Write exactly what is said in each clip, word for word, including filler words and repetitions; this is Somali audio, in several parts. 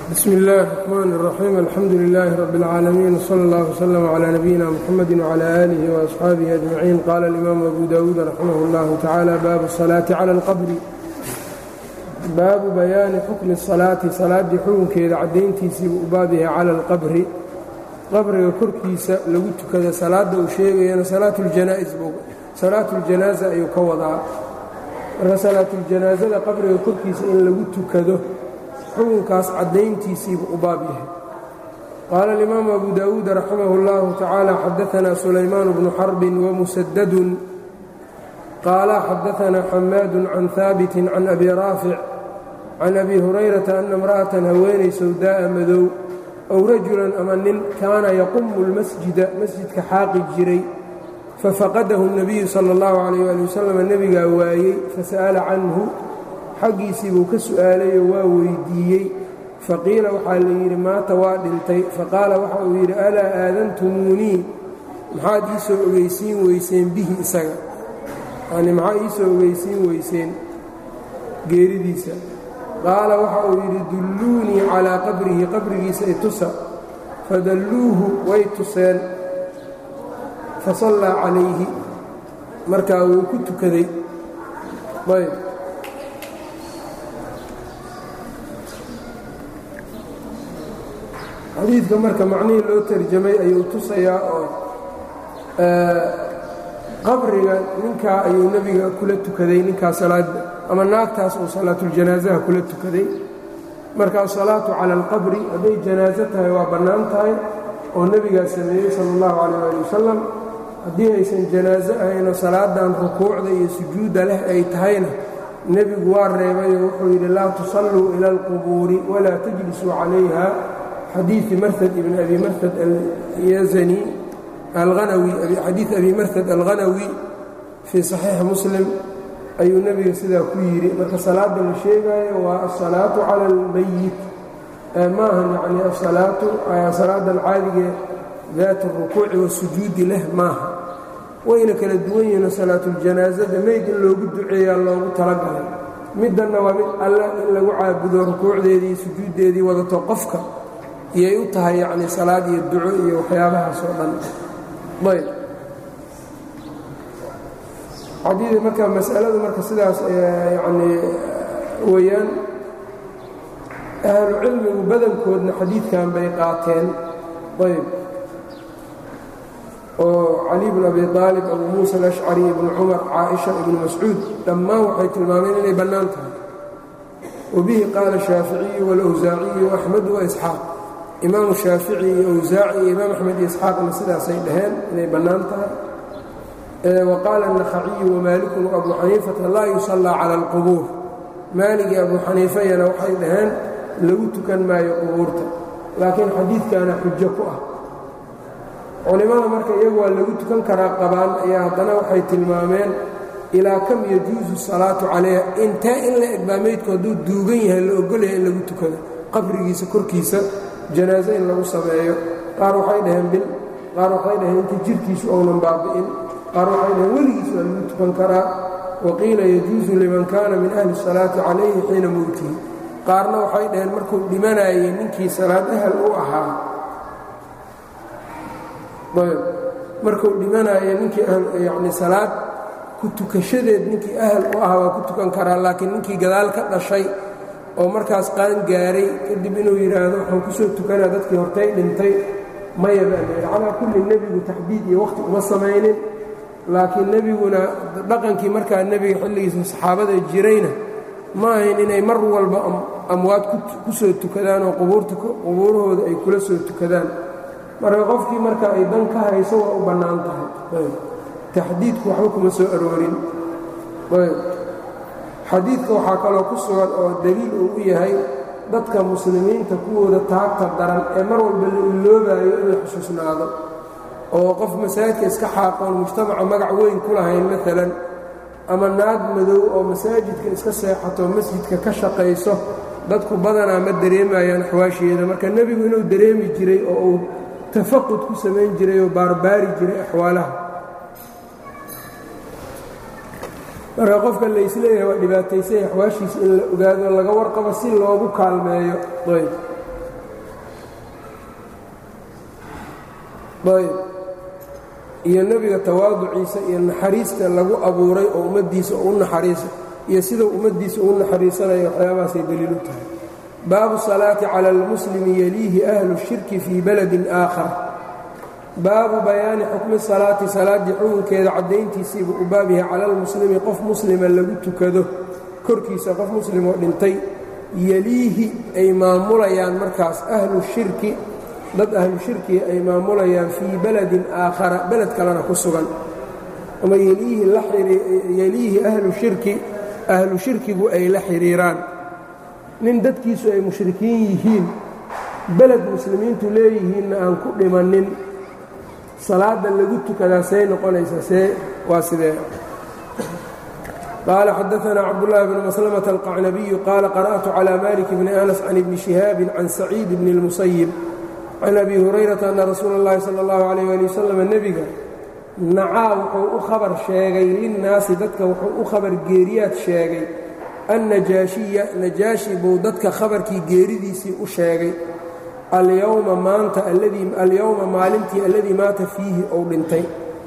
bsm اllh الرحmn الرaxيim alxamdu لlh rb العaalamiin wslى اllه وslm عlى nabiyina mxamedi وعlى آlih وأصxaabihi أجmaciin qala اlimaamu abu dawuud raximah اllah tacalى baabu الصalaaةi calى اlqabri baabu bayaani xukmi الصalaati salaaddii xukunkeeda caddayntiisiibuu u baab yahay cala اlqabri qabriga korkiisa lagu tukada salaadda uu sheegayana salaatu اljanaaza ayuu ka wadaa marka salaatuljanaaزada qabriga korkiisa in lagu tukado xukunkaas caddayntiisiibuu u baab yahay qaala alimaamu abu dawuud raximah اllahu tacaala xadaanaa sulaymaan bnu xarbin wamusadadun qaala xadaanaa xamaadu can haabiti can abi raafic can abi hurayrata ana imra'atan haweenay sawdaa'a madow ow rajulan ama nin kaana yaqumu اlmasjida masjidka xaaqi jiray fafaqadahu الnabiyu salى اllahu calayh ali wasalam nebigaa waayey fasa'ala canhu xaggiisii buu ka su'aalayoo waa weyddiiyey faqiila waxaa la yidhi maata waa dhintay faqaala waxa uu yidhi alaa aadantumuunii maxaad ii soo ogeysiin weyseen bihi isaga yacni maxaa ii soo ogeysiin weyseen geeridiisa qaala waxa uu yidhi dulluunii calaa qabrihi qabrigiisa itusa fadalluuhu way tuseen fasallaa calayhi markaa wuu ku tukaday ayb xadiidka marka macnihii loo tarjamay ayuu tusayaa oo qabriga ninkaa ayuu nebiga kula tukaday ninkaa salaadda ama naagtaas uu salaatuljanaasaha kula tukaday marka asalaatu cala alqabri hadday janaaso tahay waa bannaan tahay oo nebigaa sameeyey sala allahu calayh ali wasalam haddii aysan janaaso ahayno salaadan rukuucda iyo sujuudda leh ay tahayna nebigu waa reebayoo wuxuu yidhi laa tusalluu ila alqubuuri walaa tajlisuu calayha xadiiثi marhad ibn abi marhad alyazani alhanawi xadiiث abi marhad alghanawi fii صaxiixi muslim ayuu nebiga sidaa ku yidhi marka salaadda la sheegaayo waa asalaatu cala اlmayit maahan yacni asalaatu salaadan caadigee daat اrukuuci wasujuudi leh maaha wayna kala duwan yihiino salaatuljanaaزada meyd in loogu duceeyaa loogu talagalay middanna waa mid alla in lagu caabudo rukuucdeedii iyo sujuuddeedii wadato qofka iyay u tahay yacni salaad iyo duco iyo waxyaabahaas oo dhan ayb xadiid marka mas'aladu marka sidaas yacni weeyaan ahlu cilmigu badankoodna xadiidkan bay qaateen ayb oo cali bn abi aalib abu muusa alashcari ibnu cumar caaisha ibnu mascuud dhammaan waxay tilmaameen inay bannaan tahay wabihi qaala shaaficiyu wاlawsaaciyu axmed waisxaaq imaamu shaafici iyo awsaaci iyo imaam axmed iyo isxaaqna sidaasay dhaheen inay bannaan tahay wa qaala الnakhaciyu wamaalikun waabuu xaniifata laa yusallaa cala اlqubuur maalig iyo abuu xaniifayana waxay dhaheen lagu tukan maayo qubuurta laakiin xadiidkaana xujo ku ah culimmada marka iyagu waa lagu tukan karaa qabaan ayaa haddana waxay tilmaameen ilaa kam yajuusu salaatu calayha intee in la egbaa meydku hadduu duugan yahay la ogolyahay in lagu tukado qabrigiisa korkiisa janaaso in lagu sameeyo qaar waxay dhaheen bil qaar waxay dhaheen inta jirhkiisu ounan baabi'in qaar waxay dhaheen weligiis waa lagu tukan karaa waqiila yajuusu liman kaana min ahli salaati calayhi xiina mowtihi qaarna waxay dhaheen markuu dhimanayay ninkii salaad ahal u ahaa markuu dhimanaya ninkii yacni salaad ku tukashadeed ninkii ahal u ahaa waa ku tukan karaa laakiin ninkii gadaal ka dhashay oo markaas qaan gaaray kadib inuu yidhaahdo waxaan ku soo tukanaa dadkii hortay dhintay maya baa layidhi calaa kulli nebigu taxdiid iyo wakhti uma samaynin laakiin nebiguna dhaqankii markaa nebiga xilligiisa saxaabada jirayna ma ahayn inay mar walba amwaad ku soo tukadaan oo qubuurahooda ay kula soo tukadaan marka qofkii marka ay dan ka hayso waa u bannaan tahay taxdiidku waxba kuma soo aroorin xadiidka waxaa kaloo ku sugan oo daliil uu u yahay dadka muslimiinta kuwooda taagta daran ee mar walba la iloobayo in la xusuusnaado oo qof masaajidka iska xaaqoon mujtamaca magac weyn ku lahayn maalan ama naag madow oo masaajidka iska seexato masjidka ka shaqayso dadku badanaa ma dareemayaan axwaasheeda marka nebigu inuu dareemi jiray oo uu tafaqud ku samayn jiray oo baarbaari jiray axwaalaha marka qofka laysleeyahay waa dhibaataysay axwaashiisa in la ogaado laga warqabo si loogu kaalmeeyo ayb ayb iyo nebiga tawaaduciisa iyo naxariista lagu abuuray oo ummaddiisa u naxariisa iyo siduu ummaddiisa u naxariisanayo waxyaabahaasay deliil u tahay baabu salaati cala almuslimi yaliihi ahlu shirki fii baladin aakhar baabu bayaani xukmi salaati salaaddii xukunkeeda caddayntiisiibu u baab yahay cala almuslimi qof muslima lagu tukado korkiisa qof muslimoo dhintay yeliihi ay maamulayaan markaas ahlu shirki dad ahlu shirkiga ay maamulayaan fii baladin aakhara beled kalena ku sugan ama yeliihi ahlu shirki ahlu shirkigu ay la xidhiiraan nin dadkiisu ay mushrikiin yihiin beled muslimiintu leeyihiinna aan ku dhimannin salaada lagu tukadaa say noqonaysa see waa sidee qaala xadaثna cabdالlahi bn maslmة الqacnabiyu qaala qarأtu calى malik bni anas can ibni شihaabi can saciid bni الmusayib can abi hurayrata ana rasuula اllahi salى اllahu عalيh ali wasalam nebiga nacaa wuxuu u khabar sheegay linnaasi dadka wuxuu u khabar geeriyaad sheegay annajaashiya najaashi buu dadka khabarkii geeridiisii u sheegay alyowma maanta alyowma maalintii alladii maata fiihi ou dhintay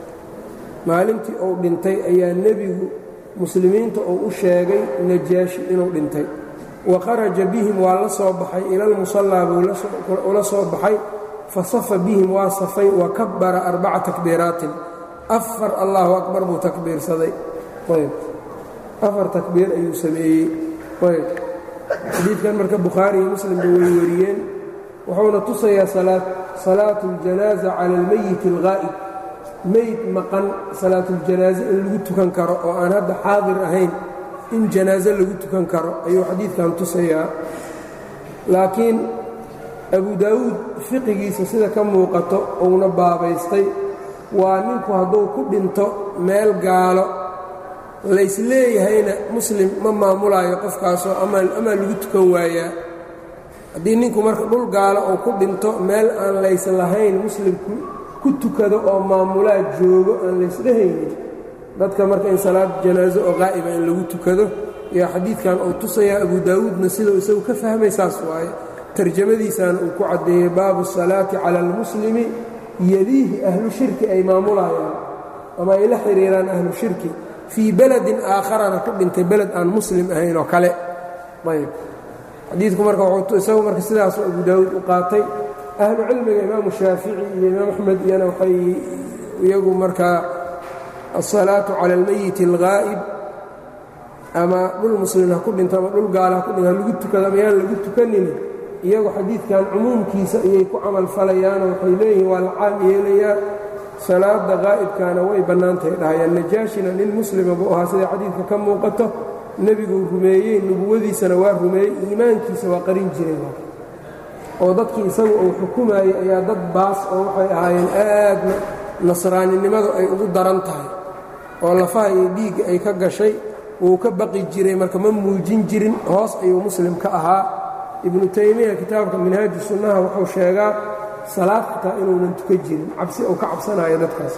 maalintii ou dhintay ayaa nebigu muslimiinta uu u sheegay najaashi inuu dhintay wa kharaja bihim waa la soo baxay ila lmusallaa buu ula soo baxay fasafa bihim waa safay wa kabbara arbaca takbiiraatin afar allahu akbar buu takbiirsaday ayb afar takbiir ayuu sameeyey ayb xadiidkan marka bukhaari iyo muslimba way wariyeen wuxuuna tusayaa salaatu اljanaaza cala almeyit اlgaa'ib meyd maqan salaatuuljanaaze in lagu tukan karo oo aan hadda xaadir ahayn in janaaso lagu tukan karo ayuu xadiidkan tusayaa laakiin abu daawuud fiqigiisa sida ka muuqato uuna baabaystay waa ninku hadduu ku dhinto meel gaalo laysleeyahayna muslim ma maamulaayo qofkaasoo amaa lagu tukan waayaa haddii ninku marka dhul gaalo uu ku dhinto meel aan lays lahayn muslimku ku tukado oo maamulaa joogo aan laysdhehaynin dadka marka in salaad janaaso oo qaa'iba in lagu tukado yaa xadiidkan uu tusayaa abu daawuudna sidau isagu ka fahmay saas waaye tarjamadiisaana uu ku caddeeyey baabu salaati cala almuslimi yeliihi ahlu shirki ay maamulayaan ama ay la xidhiiraan ahlu shirki fii baladin aakharana ku dhintay beled aan muslim ahayn oo kale ayb xadiidku marka isagu marka sidaasuu abu daawuud u qaatay ahlu cilmiga imaamu shaafici iyo imaam axmed iyana waxay iyagu markaa asalaatu cala almeyiti algaa'ib ama dhul muslim ha ku dhinto ama dhul gaala ha ku dhinto ha lagu tukado ama yaan lagu tukanin iyagu xadiidkan cumuumkiisa ayay ku camal falayaanoo waxay leeyihiin waa la caam yeelayaa salaada qaa'ibkaana way bannaantahay dhahayaan najaashina nin muslima buu ahaa sida xadiidka ka muuqato nebiguu rumeeyey nubuwadiisana waa rumeeyey iimaankiisa waa qarin jiray oo dadkii isagu uu xukumayey ayaa dad baas oo waxay ahaayeen aadna nasraaninimadu ay ugu daran tahay oo lafaha iyo dhiigga ay ka gashay wuu ka baqi jiray marka ma muujin jirin hoos ayuu muslim ka ahaa ibnu taymiya kitaabka minhaaju sunnaha wuxuu sheegaa salaad xitaa inuunan tuka jirin cabsi uu ka cabsanayo dadkaas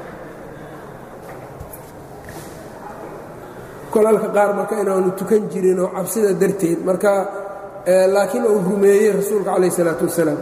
kolalka qaar marka inaanu tukan jirin oo cabsida darteed marka laakiin uu rumeeyey rasuulka calayh isalaatu wasalaam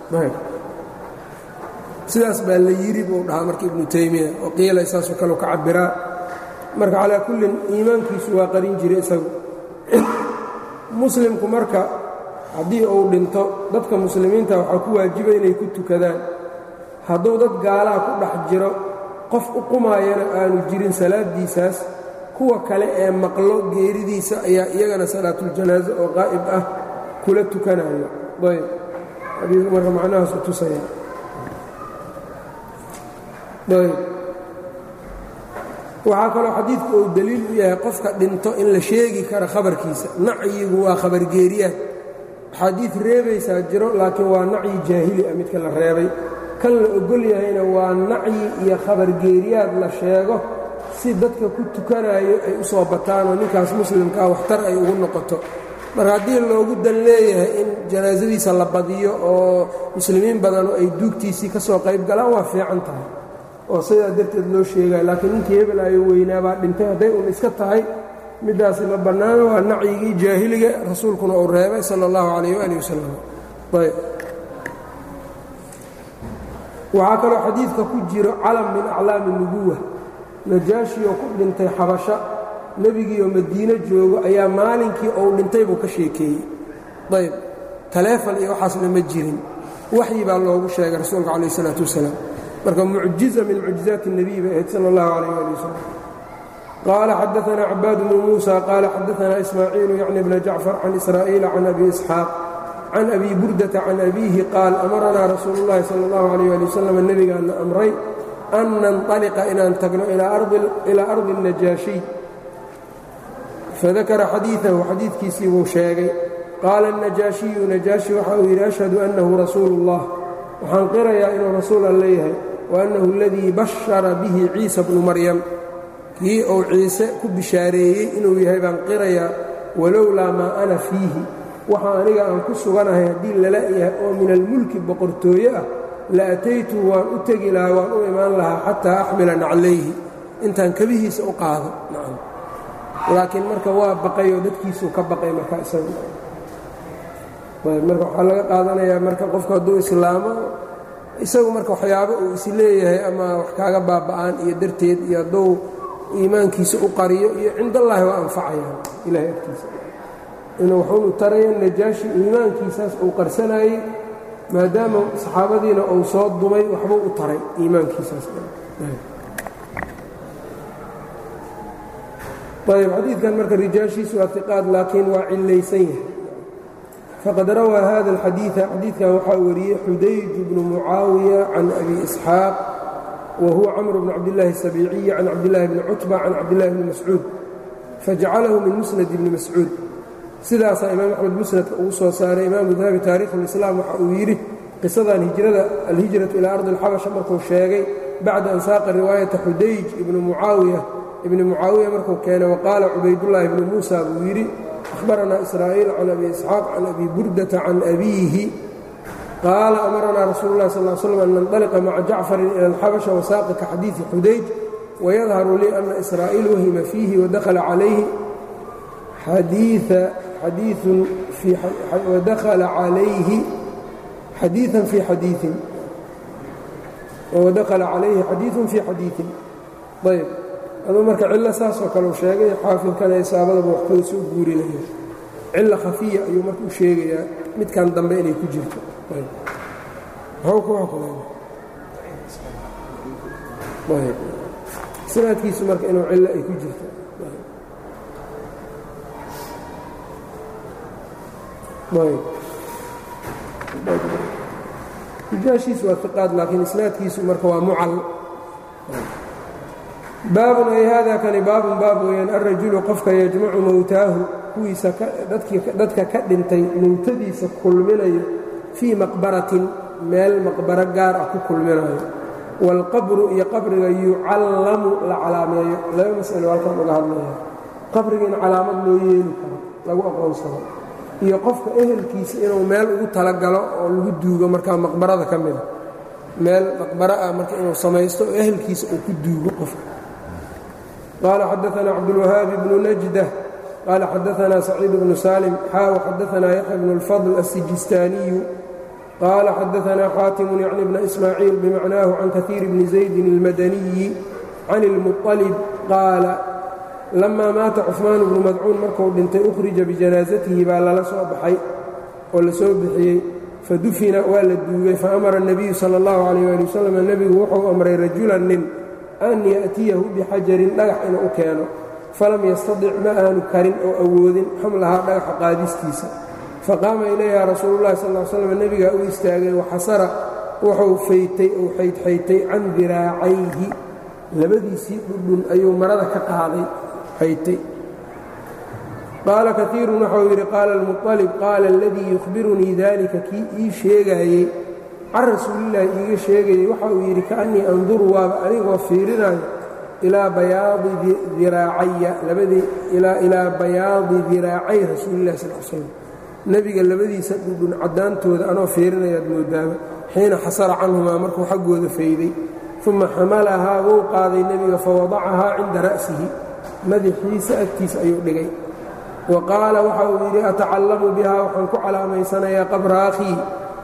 sidaas baa la yidhi buu dhahaa marka ibnu taymiya oo qiila saasoo kaleu ka cabbiraa marka calaa kullin iimaankiisu waa qarin jiray isagu muslimku marka haddii uu dhinto dadka muslimiinta waxaa ku waajiba inay ku tukadaan hadduu dad gaalaha ku dhex jiro qof u qumaayana aanu jirin salaaddiisaas kuwa kale ee maqlo geeridiisa ayaa iyagana salaatuljanaaso oo qaa'ib ah kula tukanayo ayb xadiidku marka macnahaasu tusaya ayb waxaa kaloo xadiidku uu deliil u yahay qofka dhinto in la sheegi karo khabarkiisa nacyigu waa khabargeeriyaad axaadiid reebaysaa jiro laakiin waa nacyi jaahili ah midka la reebay kan la ogol yahayna waa nacyi iyo khabargeeriyaad la sheego si dadka ku tukanayo ay u soo bataanoo ninkaas muslimkaa waxtar ay ugu noqoto marka haddii loogu dan leeyahay in janaasadiisa la badiyo oo muslimiin badanu ay duugtiisii ka soo qayb galaan waa fiican tahay oo sidaa darteed loo sheegayo laakiin ninkii hebel ayo weynaabaa dhintay hadday un iska tahay middaasi ma bannaano waa nacyigii jaahiliga rasuulkuna uu reebay sala allahu calayh waali wasalam ayb waxaa kaloo xadiidka ku jiro calam min aclaami nubuwa najaashi oo ku dhintay xabasho nebigiioo madiino joogo ayaa maalinkii ou dhintay buu ka sheekeeyey ayb taleefon iyo waxaasna ma jirin waxyi baa loogu sheegay rasuulka calayh isalaatu wasalaam marka mucjiza min mucjizaati الnabiy bay ahayd sala اllahu calayh ali wasalam qaala xadaanaa cabaad bnu muusa qaala xadaanaa ismaaciilu yacni bna jacfar can israa'iila can abi isxaaq can abi burdata can abiihi qaal amaranaa rasuulu اllahi sala اllahu alayh ali wasalam nebigaana amray an nanطaliqa inaan tagno ilaa ardi الnajaashiy fadakara xadiiثahu xadiidkiisii buu sheegay qaala الnajaashiyu najaashi waxa uu yidhi ashhadu annahu rasuulu اllah waxaan qirayaa inuu rasuul alle yahay wa annahu aladii bashara bihi ciisa bnu maryam kii uu ciise ku bishaareeyey inuu yahay baan qirayaa walowlaa maa ana fiihi waxa aniga aan ku suganahay haddii lala yahay oo min almulki boqortooye ah la ataytu waan u tegi lahaa waan u imaan lahaa xataa axmila naclayhi intaan kabihiisa u qaado laakiin marka waa baqayoo dadkiisuu ka baqay marka isagu marka waxaa laga qaadanayaa marka qofku hadduu islaamo isagu marka waxyaabo uu is leeyahay ama wax kaaga baaba'aan iyo darteed iyo hadduu iimaankiisa u qariyo iyo cindallaahi waa anfacayaan ilahay agtiisa inuu waxuunu taraya najaashi iimaankiisaas uu qarsanayey maadaama saxaabadiina uu soo dumay waxbuu u taray iimaankiisaas ayb xadiidkan marka rijaashiisu waa iqaad laakiin waa cilaysan yahay faqad rawaa hada alxadiida xadiidkan waxaa wariyey xudayj bnu mucaawiya can abi isxaaq wa huwa camr bn cabdillaahi asabiiciyi can cabdillaahi bni cutba can cabdillahi bni mascuud fajacalahu min musnad ibni mascuud sidaasaa imaam axmed musnadka ugu soo saaray imaamu dahabi taarikh اlislaam waxa uu yidhi qisadan hijrada alhijratu ilaa ardi اlxabasha markuu sheegay bacda an saaqa riwaayata xudayj ibni mucaawiya ibni mucaawiya markuu keenay waqaala cubaydullaahi bnu muusa buu yidhi ahbaranaa israa'iil can abi isxaaq can abi burdata can abiihi qaala amaranaa rasuulu اllahi sal slam an nandaliqa maca jacfarin ila alxabasha wasaaqa ka xadiidi xudayj wayadharu lii ana israa'iil wahima fiihi wadakhala calayhi xadiiثun wadakhala calayhi xadiiثan fii xadiiثin wadakhala calayhi xadiiثun fii xadiiثin ayb aduu marka cillo saasoo kale u sheegay xaafidkana isaabadaba waxkooda soo guurinaya cillo khafiya ayuu marka u sheegayaa midkan dambe inay ku jirto sanaadkiisu marka inuu cillo ay ku jirto rijaashiisu waa iqaad laakiin isnaadkiisu marka waa mucal baabun ay hada kani baabun baab weeyaan alrajulu qofka yajmacu mowtaahu kuwiisa dadka ka dhintay mowtadiisa kulminayo fii maqbaratin meel maqbaro gaar ah ku kulminayo waalqabru iyo qabriga yucallamu la calaameeyo laba mas'alo halkan uga hadlaya qabriga in calaamad loo yeeli karo lagu aqoonsado iyo qofka ehelkiisa inuu meel ugu talagalo oo lagu duugo markaa maqbarada ka mida meel maqbaro ah marka inuu samaysto oo ehelkiisa uu ku duugo qofka qaala xadaanaa cabdulwahaabi bnu najdah qaala xadaanaa saciid bnu salim xaaw xadaanaa yaxya bnu اlfadl aلsijistaaniyu qaala xadaanaa xaatimu yacni bna ismaaciil bimacnaahu can kaiir bni zaydin اlmadaniyi can اlmuطalib qaala lamaa maata cuثmaan bnu madcuun markuu dhintay ukhrija bijanaasatihi baa lala soo baxay oo la soo bixiyey fadufina waa la duugay faamara الnabiyu salى اllahu عalيh ali wasalam nebigu wuxuu amray rajulan nin an ya'tiyahu bixajarin dhagax inuu u keeno falam yastadic ma aanu karin oo awoodin xamlahaa dhagaxa qaadistiisa faqaama ilayha rasuulu اllahi sal l slam nebigaa u istaagay waxasara wuxuu faytay ou xaydxaytay can diraacayhi labadiisii dhudhun ayuu marada ka qaaday xaytay qaala kaiirun waxau yidhi qaala almuطalib qaala aladii yukhbirunii dalika kii ii sheegaayey can rasuulillaahi iiga sheegayey waxa uu yidhi kaannii anduru waaba anigoo fiirinayo ilaa bayaadi diraacaya labadii ilaa bayaadi diraacay rasuulillahi sal l slam nebiga labadiisa dhudhun caddaantooda anoo fiirinayaad moodaaba xiina xasara canhumaa markuu xaggooda fayday uma xamalahaa wou qaaday nebiga fawadacahaa cinda ra'sihi madaxiisa agtiisa ayuu dhigay wa qaala waxa uu yidhi atacallamu bihaa waxaan ku calaamaysanayaa qabra akhii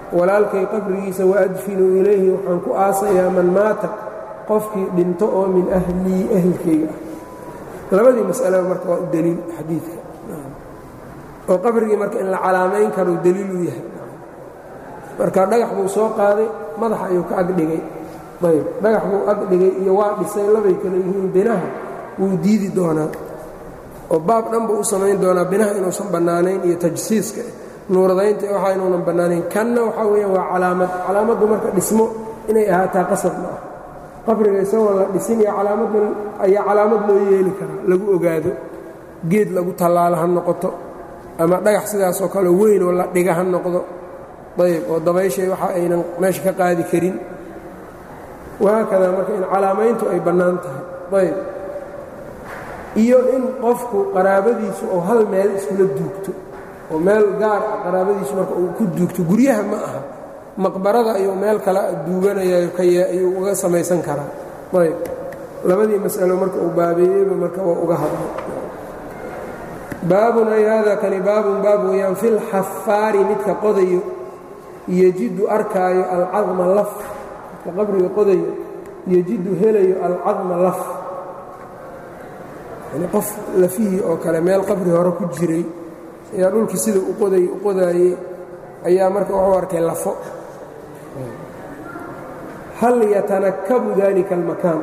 walaalkay qabrigiisa waadfinu ilayhi waxaan ku aasayaa man maata qofkii dhinto oo min ahlii ahlkayga ah labadii mas'alaba marka waa u deliil xadiidka oo qabrigii marka in la calaamayn karo deliil u yahay marka dhagax buu soo qaaday madaxa ayuu ka agdhigay ayb dhagax buu agdhigay iyo waa dhisay labay kale yihiin binaha wuu diidi doonaa oo baab dhan buu u samayn doonaa binaha inuusan bannaanayn iyo tajsiiska nuuradaynta waxaa inuunan bannaanayn kanna waxaa weeyaan waa calaamad calaamaddu marka dhismo inay ahaataa qasab ma ah qabriga isagoo la dhisin iyo calaamadda ayaa calaamad loo yeeli karaa lagu ogaado geed lagu tallaalo ha noqoto ama dhagax sidaasoo kale weyn oo la dhiga ha noqdo ayb oo dabayshay waxa aynan meesha ka qaadi karin wahaakadaa marka in calaamayntu ay bannaan tahay ayb iyo in qofku qaraabadiisu oo hal meel iskula duugto oo meel gaar ah qaraabadiisu marka uu ku duugto guryaha ma aha maqbarada ayuu meel kale duuganayayo ayuu uga samaysan karaa ayb labadii mas'alo marka uu baabeeyeyba marka waa uga hadlay baabun ay haadaa kani baabun baab weeyaan fi lxafaari midka qodayo yejidu arkaayo alcadma laf midka qabriga qodayo yejidu helayo alcadma laf yani qof lafihii oo kale meel qabri hore ku jiray ayaa dhulkii sida u qoday u qodaayey ayaa marka wuxuu arkay lafo hal yatanakabu dalika almakaan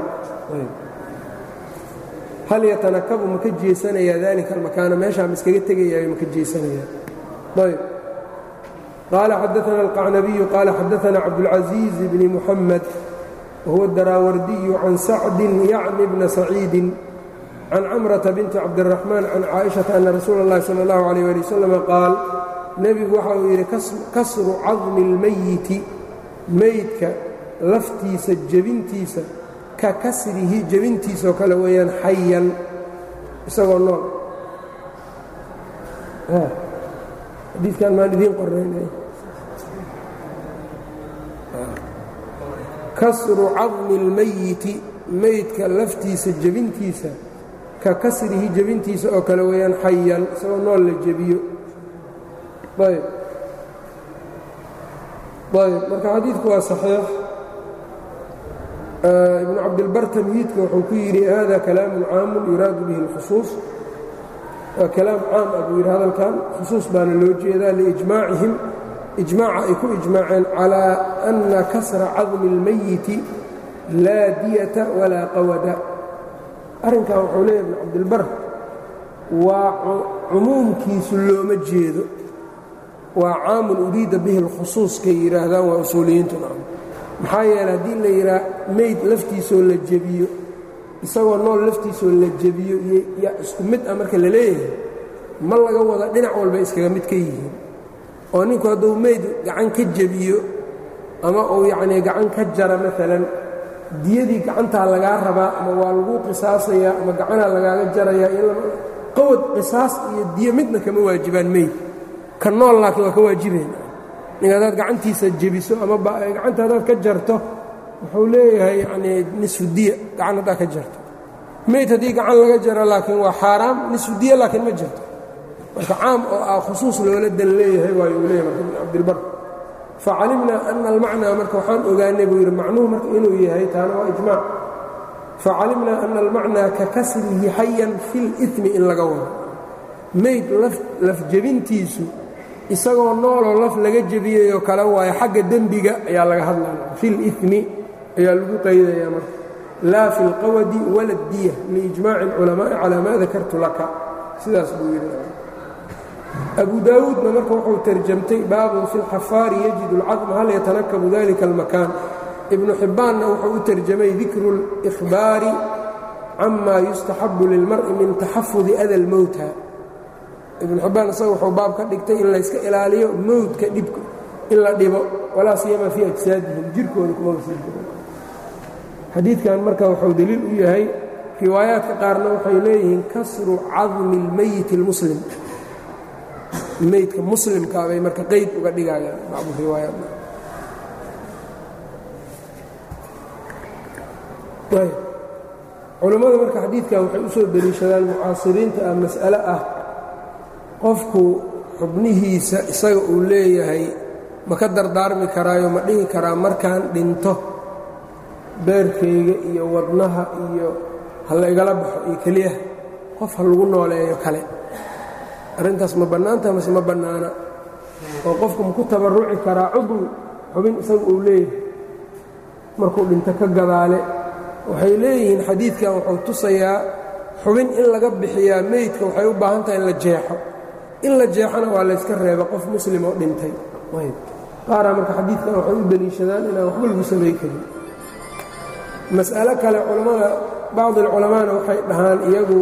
hal yatanakabu maka jeesanayaa dalika almakaana meeshaa ma iskaga tegayaayo maka jeesanayaa ayb qaala xadaana alqacnabiyu qaala xadaana cabdulcaziiz bni muxamed wahuwa daraawardiyu can sacdin yacni bna saciidin can camrata binti cabdiraxmaan can caaishata ana rasuula اllahi sala اllahu alayh ali wasalam qaal nebigu waxa uu yidhi kasru cadmi اlmayiti meydka laftiisa jebintiisa ka kasrihi jebintiisoo kale weeyaan xayan isagoo nool xadiikan maan idiin qoraynay kasru cadmi اlmayiti meydka laftiisa jebintiisa ka kasrihi jebintiisa oo kale weeyaan xayan isagoo nool la jebiyo ayb ayb marka xadiidku waa saxiix ibnu cabdilbar tamhiidka wuxuu ku yidhi hada kalaamun caamun yuraadu bihi اlkhusuus waa kalaam caam ah buu yidhi hadalkan khusuus baana loo jeedaa liijmaacihim ijmaaca ay ku ijmaaceen calaa ana kasra cadmi اlmayiti laa diyata walaa qawada arrinkan wuxuu leeyahy ibnu cabdilbar waa cumuumkiisu looma jeedo waa caamun uriida bihi اlkhusuus kay yidhaahdaan waa usuuliyiintuna maxaa yeele haddii la yidhaha meyd laftiisoo la jebiyo isagoo nool laftiisoo la jebiyo iyo isku mid ah marka la leeyahay ma laga wada dhinac walba iskaga mid ka yihiin oo ninku hadduu meyd gacan ka jebiyo ama uu yacnii gacan ka jara maalan diyadii gacantaa lagaa rabaa ama waa lagu qisaasayaa ama gacanaa lagaaga jarayaa iyo qawad qisaas iyo diyo midna kama waajibaan meyd ka nool laakiin waa ka waajibayna ninka haddaad gacantiisa jebiso ama gacanta haddaad ka jarto wuxuu leeyahay yacnii nisfu diya gacan haddaad ka jarto meyd haddii gacan laga jaro laakiin waa xaaraam nisfu diya laakiin ma jirto marka caam oo ah khusuus loola dan leeyahay waayo uu leeyahay marka ibn cabdilbar facalimnaa ana almacnaa marka waxaan ogaanay buu yidhi macnuhu marka inuu yahay taana waa ijmaac facalimnaa ana almacnaa ka kasrihi xayan fi اlإثmi in laga wado meyd laf jebintiisu isagoo nooloo laf laga jebiyeyoo kale waayo xagga dembiga ayaa laga hadlaya fi اlإثmi ayaa lagu qaydayaa marka laa fi اlqawadi wala اdiya liijmaaci اlculamaaءi calaa maa dakartu laka sidaas buu yidhi abu daawuudna marka wuxuu tarjamtay baabun fi اlxafaari yajidu اlcadma hal yatanakabu dalika اlmakaan ibnu xibbaanna wuxuu u tarjamay dikru اlإkhbaari cama yustaxabu lilmar'i min taxafudi ada اlmowta ibnu xibbaan isaga wuxuu baab ka dhigtay in layska ilaaliyo mowdka dhibka in la dhibo walaa siyama fii ajsaadihim jirkooda kuma sii jiro xadiidkan marka wuxuu deliil u yahay riwaayaadka qaarna waxay leeyihiin kasru cadmi اlmeyiti اlmuslim meydka muslimkaa bay marka qeyd uga dhigayaan bacdu riwaayaat culammada marka xadiidkan waxay u soo deliishadaan mucaasiriinta ah mas'ale ah qofku xubnihiisa isaga uu leeyahay ma ka dardaarmi karaayo ma dhihi karaa markaan dhinto beerkayga iyo wadnaha iyo ha la igala baxo iyo keliyaha qof ha lagu nooleeyo kale arrintaas ma bannaantaha mase ma bannaana oo qofku ma ku tabarruci karaa cudwi xubin isagu uu leeyahay markuu dhinto ka gadaale waxay leeyihiin xadiidkan wuxuu tusayaa xubin in laga bixiyaa meydka waxay u baahan tahay in la jeexo in la jeexona waa layska reeba qof muslim oo dhintay qaaraa marka xadiidkan waxay u deliishadaan inaan waxba lagu samay karin mas'alo kale culammada bacdi alculamaana waxay dhahaan iyagu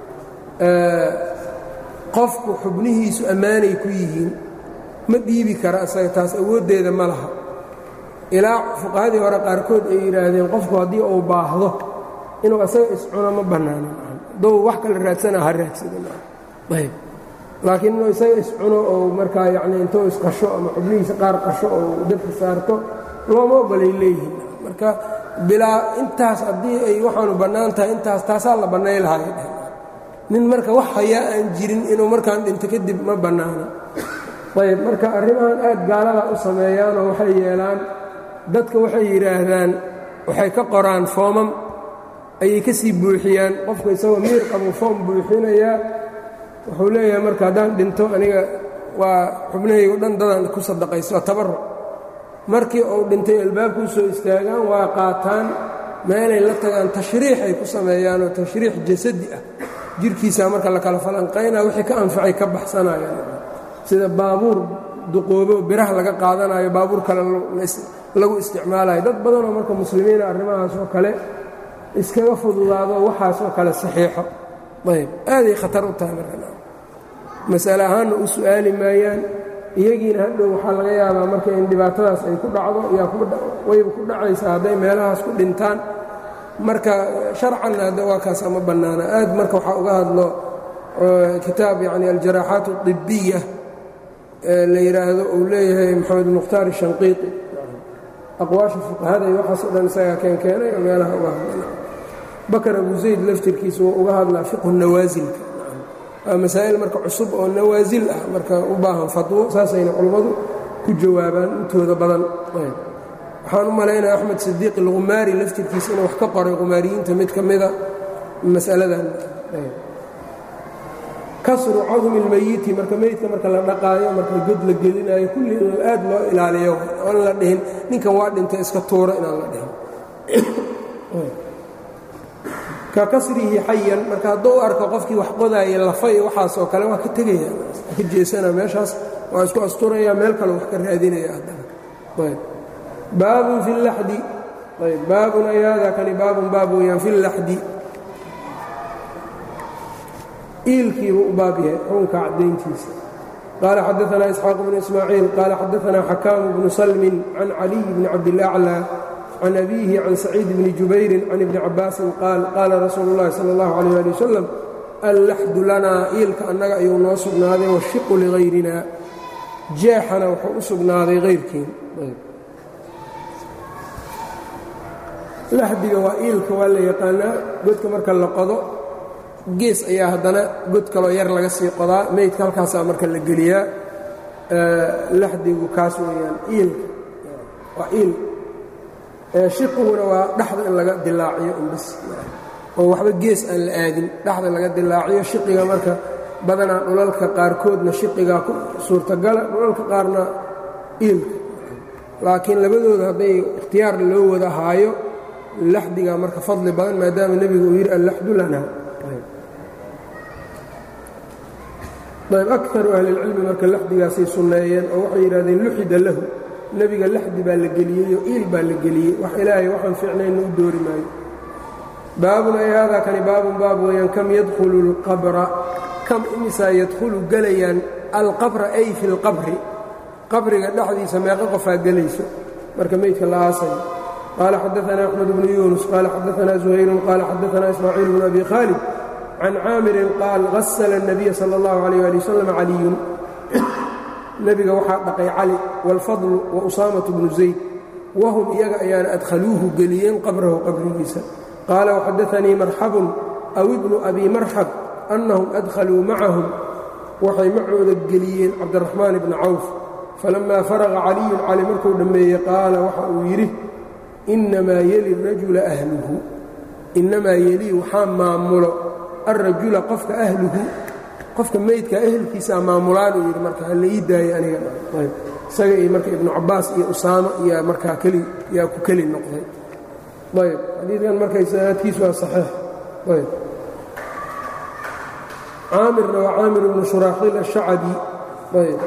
qofku xubnihiisu ammaanay ku yihiin ma dhiibi kara isaga taas awooddeeda ma laha ilaa fuqahadii hore qaarkood ay yidhaahdeen qofku haddii uu baahdo inuu isaga iscuno ma bannaano dou wax kale raadsana ha raadsadayb laakiin inuu isaga iscuno oo markaa yacnii intuu isqasho ama xubnihiisa qaar qasho oo dabka saarto looma ogolay leeyihiin marka bilaa intaas haddii ay waxaanu bannaan tahay intaas taasaa la bannay lahaay nin marka wax hayaa aan jirin inuu markaan dhinto kadib ma bannaano ayb marka arrimahan aad gaalada u sameeyaanoo waxay yeelaan dadka waxay yidhaahdaan waxay ka qoraan foomam ayay ka sii buuxiyaan qofku isagoo miir qabu foom buuxinayaa wuxuu leeyahay marka haddaan dhinto aniga waa xubnahaygu dhan dadaan ku sadaqayso waa tabarruc markii uu dhintay albaabku u soo istaagaan waa qaataan meelay la tagaan tashriix ay ku sameeyaanoo tashriix jasadi ah jirhkiisaa marka la kala falanqaynaa wixii ka anfacay ka baxsanayaan sida baabuur duqoobo biraha laga qaadanayo baabuur kale lagu isticmaalayo dad badanoo marka muslimiina arrimahaas oo kale iskaga fududaado waxaas oo kale saxiixo ayb aaday khatar u tahay marka mas'ale ahaanna u su'aali maayaan iyagiina hadhow waxaa laga yaabaa marka in dhibaatadaas ay ku dhacdo yaa wayba ku dhacaysaa hadday meelahaas ku dhintaan marka sharcanna hadda waa kaas ama bannaana aad marka waxaa uga hadlo kitaab yacni aljaraaxaat اطibbiya la yidhaahdo uu leeyahay maxamed mukhtaar shanqiiti aqwaasha fuqahada iyo waxaas o dhan isagaa keen keenay oo meelaha uga hadla bakar abu zayd laftirkiisa wuu uga hadlaa fiqhu nawaasilka waa masaa'il marka cusub oo nawaasil ah marka u baahan fadwo saasayna culammadu ku jawaabaan intooda badan waxaan u malaynaya axmed sidiiq alkhumaari laftirkiisa inuu wax ka qoray khumaariyiinta mid ka mida mas'aladan kasru cadmi اlmeyiti marka meydka marka la dhaqaayo marka god la gelinayo kulli in aad loo ilaaliyo oon la dhihin ninkan waa dhintay iska tuuro inaan la dhihin ka kasrihi xayan marka hadduu arko qofkii wax qodaaya lafa iyo waxaasoo kale waa ka tegaya ka jeesana meeshaas waa isku asturaya meel kale wax ka raadinaya haddana ayb baabun fi اlaxdi ayb baabun ayaada kani baabun baab weyaan fi اlaxdi iilkiibu u baab yahay xukunka caddayntiisa qaala xadaanaa isxaaq bnu ismaaciil qaala xadaanaa xakaamu bnu salmin can caliy bni cabdilaclى can abiihi can saciid bni jubayrin can ibni cabaasin qaal qaala rasuulu اllahi salى اllahu عalيh ali wasalam allaxdu lanaa iilka annaga ayuu noo sugnaaday washiqu ligayrina jeexana wuxuu u sugnaaday hayrkiin laxdiga waa iilka waa la yaqaanaa godka marka la qodo gees ayaa haddana god kaloo yar laga sii qodaa meydka halkaasaa marka la geliyaa laxdigu kaas weeyaan iilka waa iil shiqiguna waa dhaxda in laga dilaaciyo umbis oo waxba gees aan la aadin dhaxda laga dilaaciyo shiqiga marka badanaa dhulalka qaarkoodna shiqigaa ku suurtagala dhulalka qaarna iilka laakiin labadooda hadday ikhtiyaar loo wada haayo laxdigaa marka fadli badan maadaama nebigu uu yidhi allaxdu lana ayb akaru ahlilcilmi marka laxdigaasay sunneeyeen oo waxay yidhahdeen luxida lahu nebiga laxdi baa la geliyeyoo iil baa la geliyey wax ilaahay waxaan fiicnayna u doori maayo baabun ay haadaa kani baabun baab weeyaan kam yadkhulu اlqabra kam imisaa yadkhulu gelayaan alqabra ay fi اlqabri qabriga dhexdiisa meeqa qofaa gelayso marka meydka la aasayo qaala xadaanaa axmed bnu yuunus qaala xadaanaa zuhayrun qaala xadaanaa ismaaciil bnu abi khaalid can caamirin qaal hasla الnabiya salى اllahu عalيh ali wasalam caliyun nebiga waxaa dhaqay cali wاlfadlu wa usaamaةu bnu zayd wahum iyaga ayaana adkhaluuhu geliyeen qabrahu qabrigiisa qaala waxadaanii marxabun aw ibnu abi marxab annahum adkhaluu macahum waxay macooda geliyeen cabdiraxmaan ibna cawf falamaa faraqa caliyun cali markuu dhammeeyey qaala waxa uu yidhi innamaa yeli rajula ahluhu innamaa yelii waxaa maamulo alrajula qofka ahluhu qofka meydka ehelkiisaa maamulaan uu yidhi marka hala ii daayay aniga isaga iyo marka ibnu cabbaas iyo usaamo iyo markaa keli yaa ku keli noqday ayb xadiidkan marka isnaadkiisu waa saxiix ayb caamirna waa caamir ibnu shuraaxiil ashacabi ayb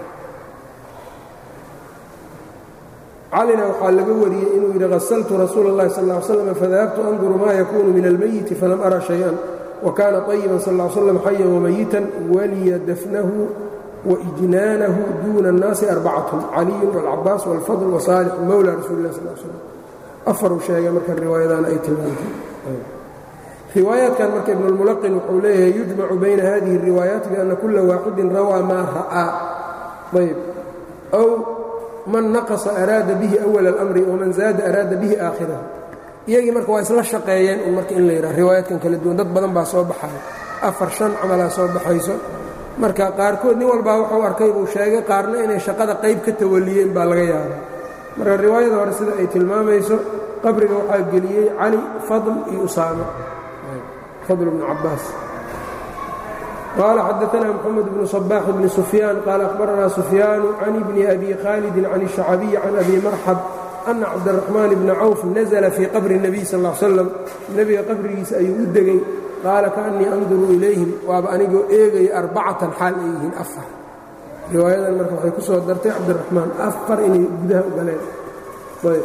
calina waxaa laga wariyey inuu yidhi hasaltu rasuula اllahi sal ا ly slam fadahabtu anduru ma yakunu min almayiti falam ara shayئan wakaana طayiban sal ا ly slam xayan wamayitan waliya dafnahu waijnaanahu duuna الnaasi arbacatun caliyun wاlcabaas wاlfadl wasaalix mowla rasuuli lah sal slam afaruu sheegay marka riwaayadana ay tilmaantay riwaayaatkan marka ibn اlmulaqin wuxuu leeyahay yujmacu bayna hadihi الriwaayaati biana kula waaxidin rawaa maa ra'aa ayb w man naqasa araada bihi awal اlamri waman zaada araada bihi aakhirahu iyagii marka waa isla shaqeeyeen un marka in la yidhaha riwaayaadkan kala duwan dad badan baa soo baxaya afar shan camalaa soo baxayso marka qaarkood nin walbaa wuxuu arkay buu sheegay qaarna inay shaqada qayb ka tawaliyeen baa laga yaabaa marka riwaayada hore sida ay tilmaamayso qabriga waxaa geliyey cali fadl iyo usaama fadl bnu cabaas qaala xadaanaa mxamed bnu صbaax bni sufyaan qaala akhbaranaa sufyaanu can ibni abi khaalidin can الشhacabiyi can abi marxab ana cabdالraxmaan bna cawf nazla fii qabri الnabiy sal ا slam nebiga qabrigiisa ayuu u degay qaala kaأnii anduru ilayhim waaba anigoo eegaya arbacatan xaal ay yihiin afar riwaayadan marka waxay ku soo dartay cabdiraxmaan afar inay gudaha u galeen ayb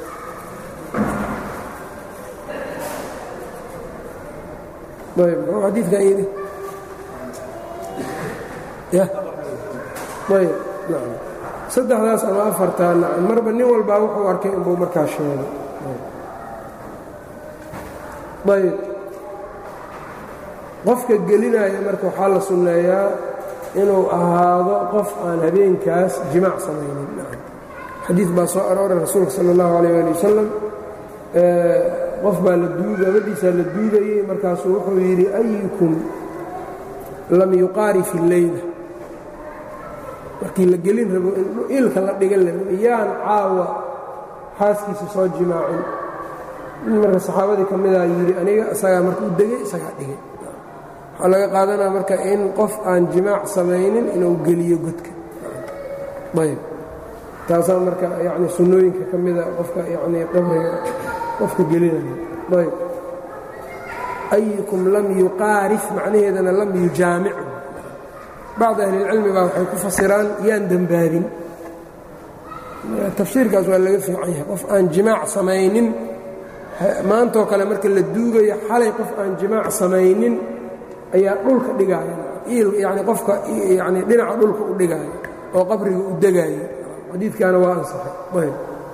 ayb muxuu xadiidkan yidhi ya ayb nacam saddexdaas ama afartaa nacam marba nin walbaa wuxuu arkay inbuu markaa sheegay ayb qofka gelinaya marka waxaa la sunneeyaa inuu ahaado qof aan habeenkaas jimaac samaynin xadiid baa soo arooray rasuulka sala اllahu alayh ali wasalam qof baa la duuga gabadhiisaa la duugayey markaasuu wuxuu yidhi ayukum lam yuqaari fi leyla markii la gelin rabo in ilka la dhigan la rabo yaan caawa xaaskiisa soo jimaacin nin marka saxaabadii ka midaa yidhi aniga isagaa marka u degay isagaa dhigay waxaa laga qaadanaya marka in qof aan jimaac samaynin inuu geliyo godka ayb taasaa marka yani sunnooyinka ka mida qofka yani qabriga qofka gelinaya ayb ayukum lam yuqaarif macnaheedana lam yujaamic bacd ahlilcilmi baa waxay ku fasiraan yaan dembaabin tafsiirkaas waa laga fiican yahay qof aan jimaac samaynin maantoo kale marka la duugayo xalay qof aan jimaac samaynin ayaa dhulka dhigaaya yani qofka yani dhinaca dhulka u dhigaayo oo qabriga u degaayo xadiidkaana waa ansaxay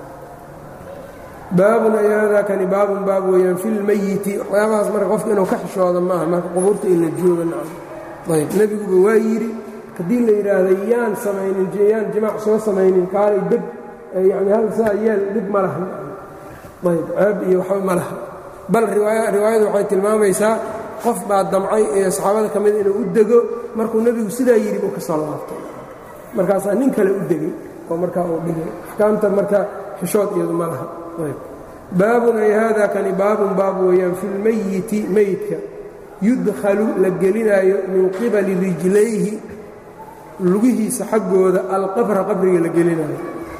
baabun ay haadaakani baabun baab weeyaan fi lmayiti waxyaabahaas marka qofka inuu ka xishooda maaha marka qubuurta in la jooga nacam ayb nebiguba waa yidhi haddii la yidhaahda yaan samaynin yaan jimaac soo samaynin kaalay deg yani hal saa yeel dhib ma laha ayb ceeb iyo waxba ma laha bal riwaayadu waxay tilmaamaysaa qof baa damcay ee saxaabada ka mida inuu u dego markuu nebigu sidaa yidhi buu ka soo laabtay markaasaa nin kale u degay oo markaa uu dhigay axkaamta marka xishood iyadu ma laha baabun ay haada kani baabun baab weeyaan fi lmayiti meydka yudkhalu la gelinaayo min qibali rijlayhi lugihiisa xaggooda alqabra qabriga la gelinaayo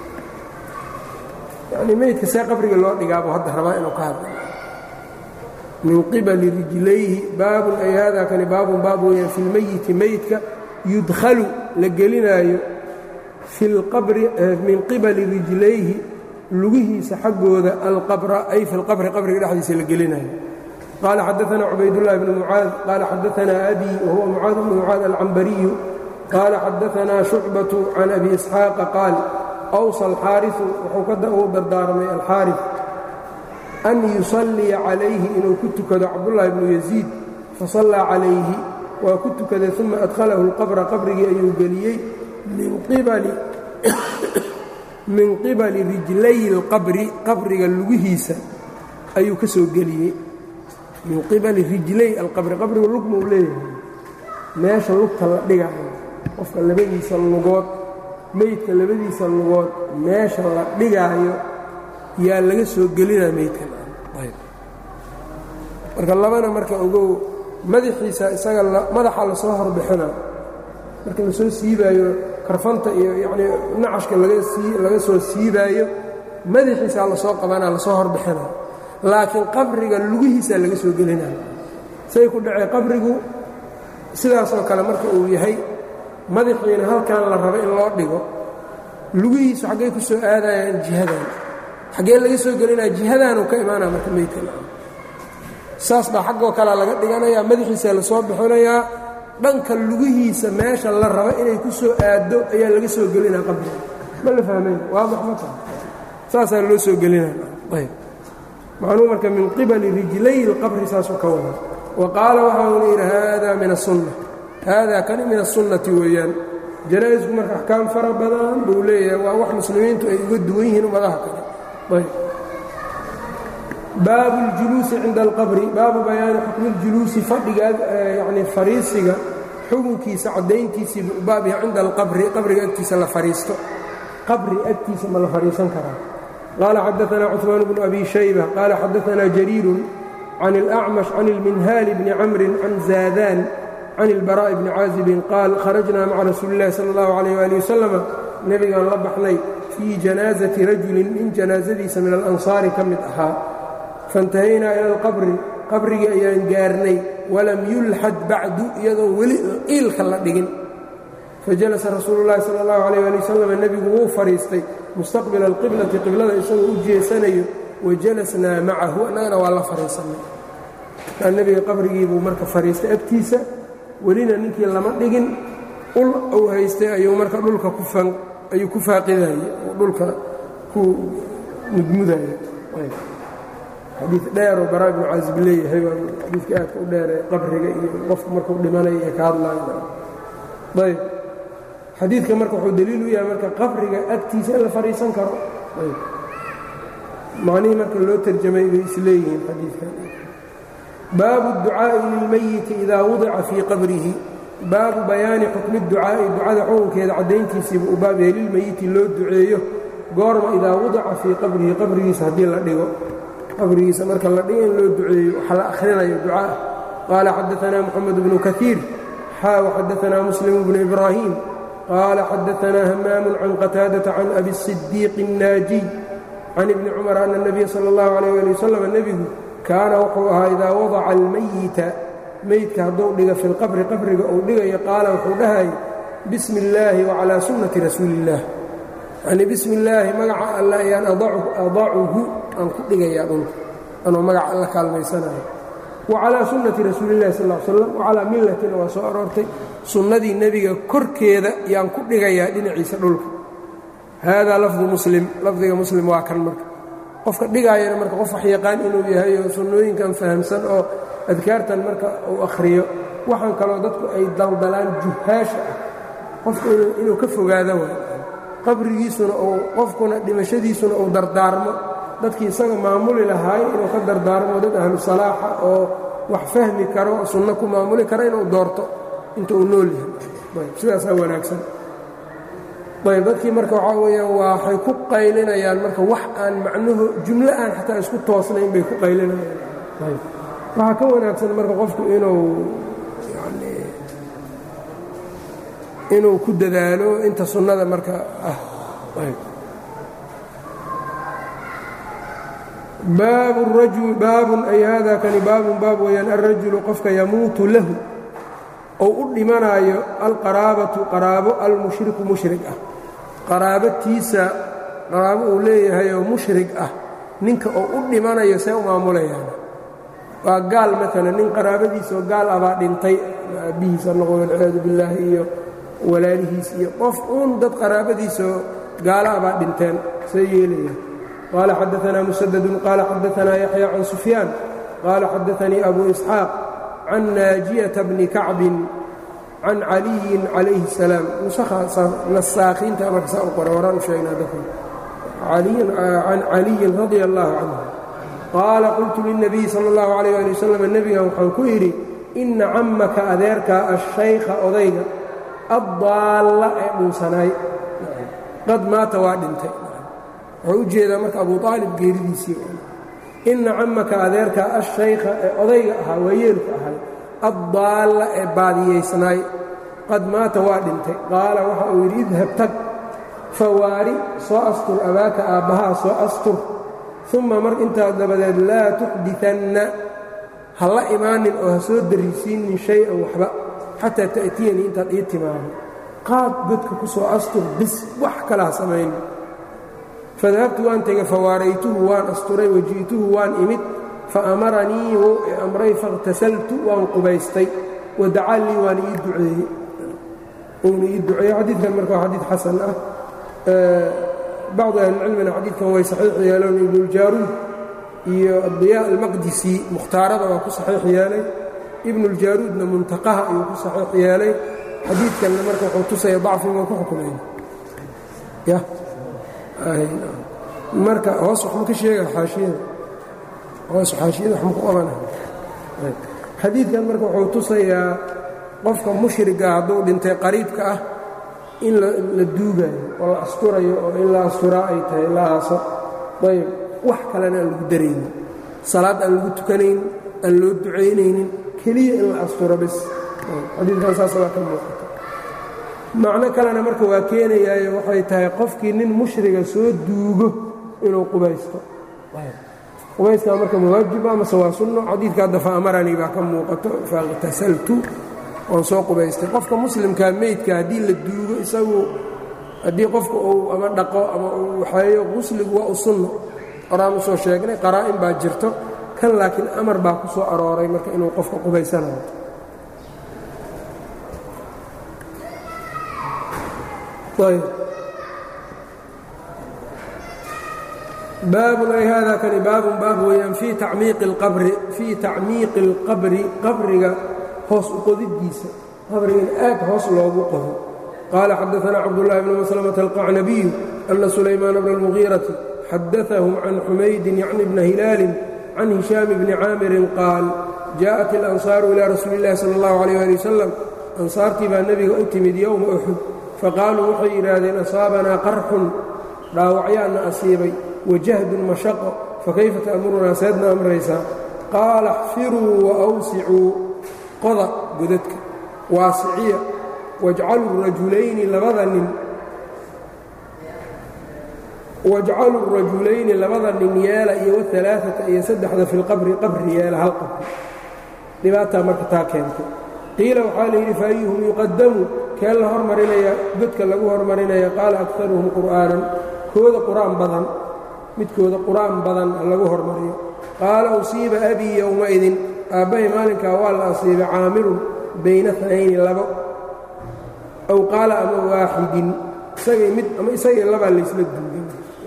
yacnii meydka see qabriga loo dhigaabuu hadda rabaa inuu ka hadla min qibali rijlayhi baabun ay haada kani baabun baab weeyaan fi lmayiti meydka yudkhalu la gelinaayo fi lqabri min qibali rijlayhi lugihiisa xaggooda alqabra ay fi lqabri qabriga dhexdiisa la gelinayo qaala xadaثna cubaydullahi bnu mucaad qaala xadaثna abi wahuwa mucaad bnu mucaad alcambariyu qaala xadaثna shucbaةu can abi isxaaqa qaal awsa alxaariثu wuxuu u dardaarmay alxaariث an yusalliya calayhi inuu ku tukado cabdullaahi bnu yaziid fasallaa calayhi waa ku tukaday uma adkhalahu اlqabra qabrigii ayuu geliyey min qibali min qibali rijlay اlqabri qabriga lugihiisa ayuu ka soo geliyey min qibali rijlay alqabri qabriga lugma uu leeyahay meesha lugta la dhigayo qofka labadiisa lugood meydka labadiisa lugood meesha la dhigaayo yaa laga soo gelinaa meydkan marka labana marka ogow madaxiisa isaga madaxa la soo horbixinaa marka la soo siibaayo karfanta iyo yacnii nacashka laga sii laga soo siibaayo madaxiisaa la soo qabanaa lasoo horbixinaa laakiin qabriga lugihiisaa laga soo gelinaa say ku dhacee qabrigu sidaasoo kale marka uu yahay madaxiina halkan la rabo in loo dhigo lugihiisu xaggay ku soo aadayaan jihadan xaggee laga soo gelinaa jihadaanuu ka imaanaa marka meydka saas baa xaggoo kalea laga dhiganayaa madaxiisa la soo bixinayaa dhanka lugihiisa meesha la rabo inay ku soo aaddo ayaa laga soo gelinaa qabriga ma la fahmayn waadax ma taha saasaa loo soo gelinaya ayb macnuu marka min qibali rijlay اlqabri saasuu ka wada wa qaala waxauna yidhi haadaa min aلsunna haadaa kani min الsunnati weeyaan janaa-isku marka axkaam fara badan buu leeyahay waa wax muslimiintu ay uga duwan yihiin ummadaha kale ayb baabu اljuluusi cinda alqabri baabu bayaani xukmi اljuluusi fadhiga yacnii fariisiga xukunkiisa caddayntiisii buu baab yahay cinda alqabri qabriga agtiisa la fariisto qabri agtiisa ma la fadhiisan karaa qaala xadaanaa cuثmaan bnu abi shayba qaala xadaanaa jariiru can اlأcmash can اlminhaali bni camrin can zaadaan can اlbaraaءi bni caazibin qaal kharajnaa maca rasuuli اllahi salى اllahu عalayh ali wasalama nebigaan la baxnay fii janaasati rajulin nin janaasadiisa min alansaari ka mid ahaa faintahaynaa ila alqabri qabrigii ayaan gaarnay walam yulxad bacdu iyadoon weli iilka la dhigin fajalasa rasuulu llahi sala allahu calayh ali wasalam nebigu wuu fadhiistay mustaqbila alqiblati qiblada isagoo u jeesanayo wa jalasnaa macahu annagana waa la fadhiisannay kaa nebiga qabrigii buu marka fadhiistay agtiisa welina ninkii lama dhigin ul uu haystay ayuu marka dhulka ayuu ku faaqidayey oo dhulka ku mudmudaya xadiid dheeroo baraa ibnu caazib leeyahay waa xadiidka aadka u dheeree qabriga iyo qofku markuu dhimanaya ee ka hadlaaya ayb xadiidka marka wuxuu daliil u yahay marka qabriga agtiisa in la fadhiisan karo ayb macnihii marka loo tarjamay bay isleeyihiin xadiidkan baabu اducaa'i lilmayiti idaa wudica fii qabrihi baabu bayaani xukmi اducaa'i ducada xukunkeeda caddayntiisiiba u baab yahay lilmayiti loo duceeyo goorma idaa wudica fii qabrihi qabrigiisa haddii la dhigo qabrigiisa marka la dhigo in loo duceeyo waxa la akhrinayo ducaa qaala xadaanaa moxamed bnu kaiir xaa waxadaanaa muslim bnu ibraahim qaala xadaanaa hamaamu can qataadata can abi الصidiiqi الnaajiy can ibni cumar ana الnabiya salى اllahu عalيh ali wasalam nebigu kaana wuxuu ahaa idaa wadaca almayita meydka hadduu dhiga fi lqabri qabriga uu dhigayo qaala wuxuu dhahayay bismi اllaahi wacalaa sunnati rasuuli اllah yacnii bismi illaahi magaca alla ayaan adacuhu aan ku dhigayaa dhulka anoo magaca alla kaalmaysanayo wa calaa sunnati rasuulillahi sal l slam wacalaa millatina waa soo aroortay sunnadii nebiga korkeeda yaan ku dhigayaa dhinaciisa dhulka haadaa lafdu muslim lafdiga muslim waa kan marka qofka dhigaayana marka qof wax yaqaan inuu yahay oo sunnooyinkan fahamsan oo adkaartan marka uu akhriyo waxaan kaloo dadku ay daldalaan juhaasha ah qofku inuu ka fogaado waay qabrigiisuna uu qofkuna dhimashadiisuna uu dardaarmo dadkii isaga maamuli lahaay inuu ka dardaarmo dad ahlu salaaxa oo wax fahmi karo sunno ku maamuli kara inuu doorto inta uu nool yahay sidaasaa wanaagsan ayb dadkii marka waxaa weeyaan waxay ku qaylinayaan marka wax aan macnuhu jumlo aan xataa isku toosnayn bay ku qaylinayaan ayb waxaa ka wanaagsan marka qofku inuu yani inuu ku dadaalo inta sunnada marka ah ayb baabu rajul baabun ay haadaa kani baabun baab weeyaan alrajulu qofka yamuutu lahu ou u dhimanaayo alqaraabatu qaraabo almushriku mushrig ah qaraabatiisa qaraabo uu leeyahay oo mushrig ah ninka oo u dhimanayo see u maamulayaan waa gaal maalan nin qaraabadiisa oo gaal abaa dhintay aabbihiisa noqo walciyaadu billaahi iyo walaalihiis iyo qof uun dad qaraabadiisaoo gaala abaa dhinteen see yeelayaan qaala xadaanaa musadadun qaala xadaanaa yaxya can sufyaan qaala xadaanii abu isxaaq can naajiyata bni kacbin can caliyin calayhi الsalaam nasaakiinta markasaa u qora waraan u sheegnaa dadka can caliyin radia allahu canhu qaala qultu lilnabiyi sala اllahu alayh ali wasalam nebigan waxaan ku yidhi inna cammaka adeerkaa ashaykha odayga addaalla ee dhunsanaay qad maata waa dhintay wuxuu u jeedaa marka abu aalib geeridiisii inna cammaka adeerka ashaykha ee odayga ahaa waayeelka ahay addaalla ee baadiyaysnaay qad maata waa dhintay qaala waxa uu yidhi idhab tag fawaari soo astur abaaka aabbahaa soo astur uma mar intaa dabadeed laa tuxdianna ha la imaanin oo ha soo darisiinin shay-an waxba xataa ta'tiyanii intaad ii timaado qaad godka ku soo astur bis wax kala ha samayn fadahabtu waan tegey fawaaraytuhu waan asturay waji'tuhu waan imid faamaranii wou i amray faاqtasaltu waan qubaystay wadacaa lii waana ii duceeyey uuna ii duceeyey xadiidkan marka waa xadiid xasan ah bacdu ahlicilmina xadiidkan way saxiix yeeloon ibnuuljaaruud iyo adiyaa almaqdisi mukhtaarada waa ku saxiix yeelay ibnuuljaaruudna muntaqaha ayuu ku saxiix yeelay xadiidkanna marka wuxuu tusaya dacfiga ku xukumayn marka hoos wax ma ka sheega xaashiyada hoos xaashiyada wax ma ku qabana xadiidkan marka wuxuu tusayaa qofka mushriga hadduu dhintay qariibka ah in la duugayo oo la asturayo oo in la asturaa ay tahay la aaso ayb wax kalena aan lagu daraynin salaad aan lagu tukanayn aan loo ducaynaynin keliya in la asturo bis xadiidkan saas waa ka muuqata macno kalena marka waa keenayaayo waxay tahay qofkii nin mushriga soo duugo inuu qubaysto qubayskaa marka mawaajib amase waa sunno xadiidka hadda fa amaranii baa ka muuqato faاqtasaltu oon soo qubaystay qofka muslimkaa meydka haddii la duugo isagu haddii qofka uu ama dhaqo ama uu waxeeyo qusligu waa u sunno horaan u soo sheegnay qaraa'in baa jirto kan laakiin amar baa ku soo arooray marka inuu qofka qubaysanayo ayb baabun ay haadaa kani baabun baab weeyaan fii tacmiiqi اlqabri fii tacmiiqi اlqabri qabriga hoos u qodidiisa qabriga in aad hoos loogu qodo qaala xadaثanaa cabdullahi bn maslamata alqacnabiyu ana sulaymaana bna اlmugiirati xadaثahum can xumaydin yacni bna hilaalin can hishaam bni caamirin qaal jaaءat ilansaaru ilaa rasuuli اllahi salى اllahu عalيh ali wasalam ansaartii baa nebiga u timid yowma uxud faqaaluu waxay yidhaahdeen asaabanaa qarxun dhaawacyaanna asiibay wajahdun mashaqo fakayfa ta'murunaa seedna amraysaa qaala xfiruu waawsicuu qoda godadka waasiciya wajcaluu rajulayni labada nin wajcaluu rajulayni labada nin yeela iyo waalaaata iyo saddexda fi lqabri qabri yeela hal qabri dhibaataa marka taa keentay qiila waxaa la yidhi faayuhum yuqadamu keen la hormarinaya godka lagu hormarinaya qaala akaruhum qur'aanan kooda qur'aan badan midkooda qur'aan badan lagu hormariyo qaala usiiba abii yowmaidin aabbahay maalinkaa waa la asiibay caamirun bayna anayni labo aw qaala ama waaxidin isagay mid ama isagay labaa laysla duugin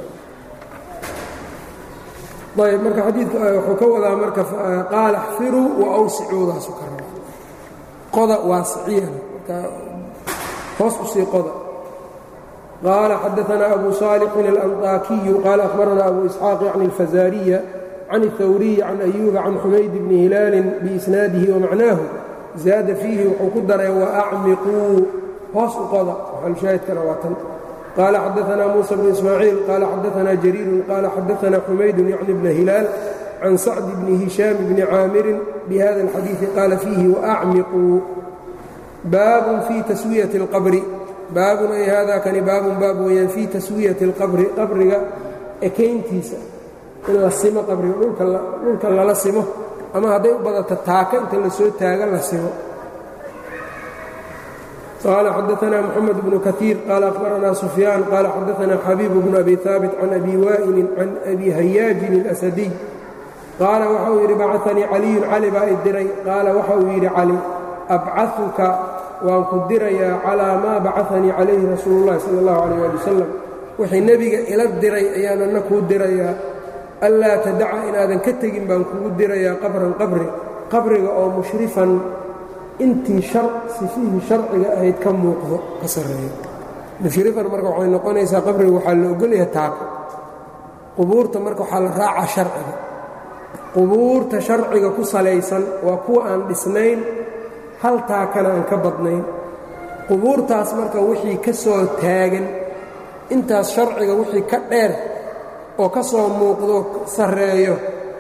ayb marka xadiidka wuxuu ka wadaa marka qaala xfiruu wa awsicuudaasu ka raba qoda waasiciyana marka hoos u sii qoda qaala xadaثanaa abu صaalixin alanطaakiyu qaala akhbaranaa abu isxaaq yacni alfazaariya can الhawriyi can ayuuba can xumayd bni hilaalin biisnaadihi wamacnaahu zaada fiihi wuxuu ku daray waacmiquu hoos u qoda waxalshaahidkana waa tan qaala xadaثanaa muusa bnu ismaaciil qaala xadaثanaa jariirun qaala xadaثanaa xumaydun yacni bna hilaal can sacd bni hishaam bni caamirin bihada اlxadiiثi qaala fiihi waacmiquu baabun fii taswiyati اlqabri baabun ay haadaa kani baabun baab weeyaan fii taswiyati اlqabri qabriga ekayntiisa in la simo qabriga dhulka lala simo ama hadday u badato taaka inta la soo taaga la simo qaala xadaثanaa moxamed bnu kaiir qaala akhbaranaa sufyaan qaala xadaثanaa xabiibu bnu abi haabit can abi waa'ilin can abi hayaajin اlasadiy qaala waxa uu yidhi bacanii caliyun cali baa i diray qaala waxa uu yidhi cali abcaثuka waan ku dirayaa calىa maa bacanii calayhi rasuulu اllahi salى اllahu عalيh ali wasalam wixii nebiga ila diray ayaanana kuu dirayaa anlaa tadaca inaadan ka tegin baan kugu dirayaa qabran qabri qabriga oo mushrifan intii sifihii sharciga ahayd ka muuqdo ka sarreeyo mushrifan marka waxay noqonaysaa qabriga waxaa la ogolyahay taako qubuurta marka waxaa la raacaa sharciga qubuurta sharciga ku salaysan waa kuwa aan dhisnayn hal taakana aan ka badnayn qubuurtaas marka wixii ka soo taagan intaas sharciga wixii ka dheer oo ka soo muuqdo sarreeyo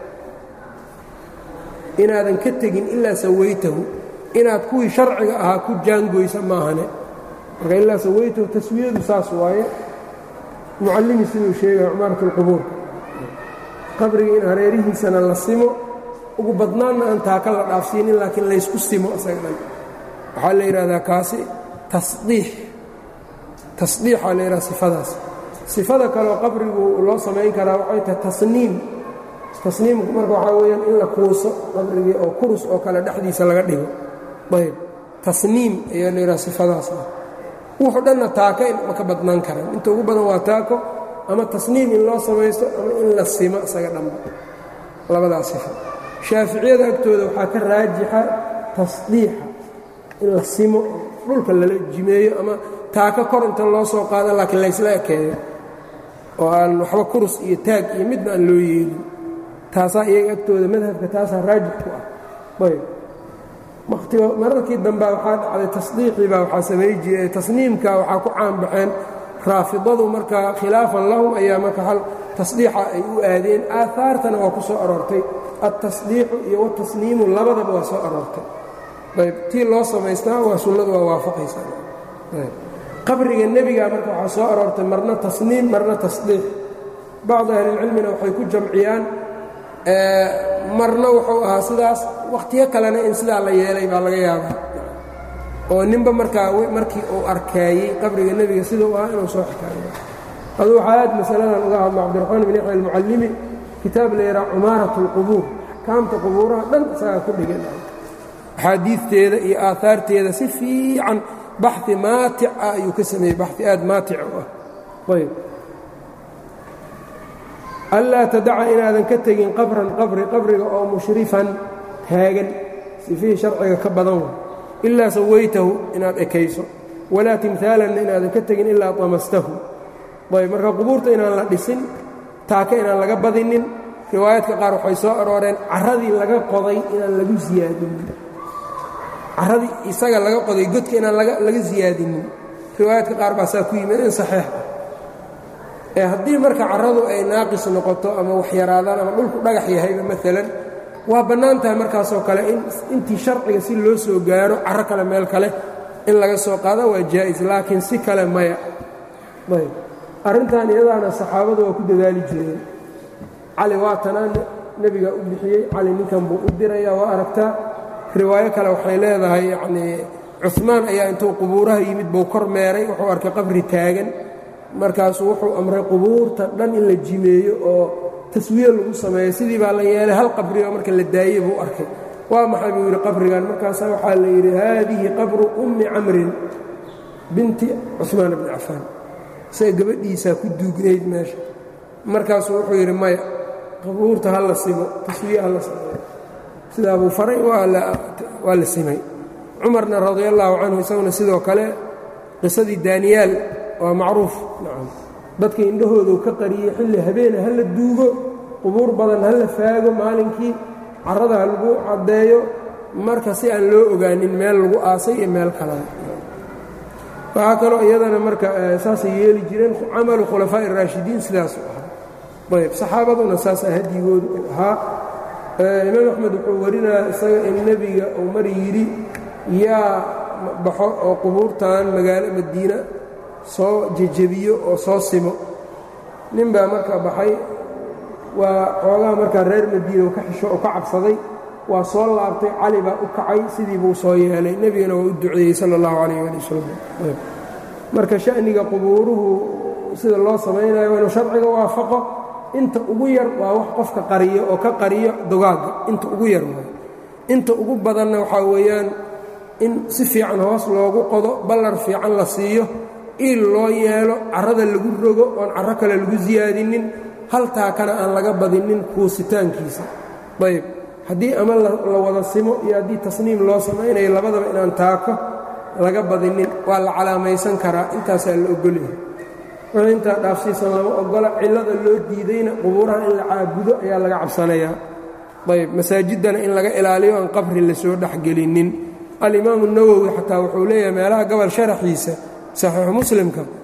inaadan ka tegin ilaa sawaytahu inaad kuwii sharciga ahaa ku jaangoysa maahane marka ilaa sawaytahu taswiyadu saas waaye mucallimi siduu sheegaya cumaarat alqubuurka qabriga in hareerihiisana la simo ugu badnaanna aan taaka la dhaafsiinin laakiin laysku simo isaga dhan waxaa la yidhahdaa kaasi tasdiix tasdiixaa la yidhahda sifadaas sifada kaleoo qabrigu loo samayn karaa waxay tahay tasniim tasniimku marka waxaa weeyaan in la kuuso qabrigii oo kurus oo kale dhexdiisa laga dhigo ayb tasniim ayaa la yidhaha sifadaas ah wuxuu dhanna taako ma ka badnaan karaan inta ugu badan waa taako ama tasniim in loo samaysto ama in la simo isaga dhanba labadaas sifo shaaficiyada agtooda waxaa ka raajixa tasdiixa in la simo dhulka lala jimeeyo ama taako kor inta loo soo qaado laakiin laysla ekeeyo oo aan waxba kurus iyo taag iyo midna aan loo yeelin taasaa iyaga agtooda madhabka taasaa raajix ku ah ayb watiga mararkii dambea waxaa dhacday tasdiiqii baa waxaa samay jiray tasniimka waxaa ku caanbaxeen raafidadu markaa khilaafan lahum ayaa marka hal tasdiixa ay u aadeen aahaartana waa ku soo aroortay altasdiixu iyo watasniimu labadaba waa soo aroortay ayb tii loo samaystaa waa sunnadu waa waafaqaysaa qabriga nebiga marka waxaa soo aroortay marna tasniim marna tasdiix bacdu ahlilcilmina waxay ku jamciyaan marna wuxuu ahaa sidaas wakhtiyo kalena in sidaa la yeelay baa laga yaabaa oo ninba markaa markii uu arkaayey qabriga nebiga sidau ahaa inuu soo xikaayo aduu waxaa aad masaladan uga hadla cabdiraxmaan bin yaxya almucallimi kitaab la yidhaha cumaarat alqubuur axkaamta qubuuraha dhan isagaa ku dhigan axaadiidteeda iyo aahaarteeda si fiican baxi maatic ah ayuu ka sameeyey baxi aad maatic u ah ayb anlaa tadaca inaadan ka tegin qabran qabri qabriga oo mushrifan taagan sifihii sharciga ka badan wa ilaa sawaytahu inaad ekayso walaa timhaalanna inaadan ka tegin ilaa tamastahu ayb marka qubuurta inaan la dhisin taaka inaan laga badinin riwaayaadka qaar waxay soo arooreen carradii laga qoday inaan lagu siyaadinin carradii isaga laga qoday godka inaan laga siyaadinin riwaayaadka qaar baa saa ku yimid in saxiix ah ee haddii marka carradu ay naaqis noqoto ama wax yaraadaan ama dhulku dhagax yahayba maalan waa bannaan tahay markaasoo kale in intii sharciga si loo soo gaaro carro kale meel kale in laga soo qaado waa jaa'is laakiin si kale maya ayb arrintan iyadaana saxaabadu waa ku dadaali jireen cali waa tanaa nebigaa u bixiyey cali ninkan buu u dirayaa waa aragtaa riwaayo kale waxay leedahay yacnii cumaan ayaa intuu qubuuraha yimid buu kor meeray wuxuu arkay qabri taagan markaasuu wuxuu amray qubuurta dhan in la jimeeyo oo taswiye lagu sameeyo sidii baa la yeelay hal qabrioo marka la daayey buu arkay waa maxay buu yidhi qabrigan markaasaa waxaa la yidhi haadihi qabru ummi camrin binti cumaan bni cafaan isaga gabadhiisaa ku duugnayd meesha markaasuu wuxuu yidhi maya qabuurta ha la simo taswiye ha la sameeyo sidaa buu faray waa la simay cumarna radia allaahu canhu isaguna sidoo kale qisadii daaniyaal waa macruuf nacam dadka indhahoodu ka qariyey xilli habeena ha la duugo qubuur badan ha la faago maalinkii carrada ha lagu caddeeyo marka si aan loo ogaanin meel lagu aasay iyo meel kalada waxaa kaloo iyadana marka saasay yeeli jireen camalu khulafaa'i raashidiin sidaasu ahaa ayb saxaabaduna saasaa hadyigoodu u ahaa imaam axmed wuxuu warinayaa isaga in nebiga uu mar yidhi yaa baxo oo qubuurtan magaalo madiina soo jejebiyo oo soo simo nin baa marka baxay waa xoogaha markaa reer madiina ka xisho oo ka cabsaday waa soo laabtay cali baa u kacay sidii buu soo yeelay nebigana waa u duceeyey sala allahu calayh ali wasalam marka sha'niga qubuuruhu sida loo samaynayo waa inuu sharciga waafaqo inta ugu yar waa wax qofka qariyo oo ka qariyo dugaagga inta ugu yar waay inta ugu badanna waxaa weeyaan in si fiican hoos loogu qodo ballar fiican la siiyo il loo yeelo carrada lagu rogo oon carro kale lagu siyaadinin haltaakana aan laga badinin kuusitaankiisa ayb haddii ama la wada simo iyo haddii tasniim loo samaynayo labadaba inaan taako laga badinin waa la calaamaysan karaa intaasaa la ogolyahay wixii intaa dhaafsiisan lama ogola cillada loo diidayna qubuuraha in la caabudo ayaa laga cabsanayaa ayb masaajiddana in laga ilaaliyo aan qabri lasoo dhexgelinin alimaamu nawowi xataa wuxuu leeyahay meelaha gobol sharaxiisa saxiixu muslimka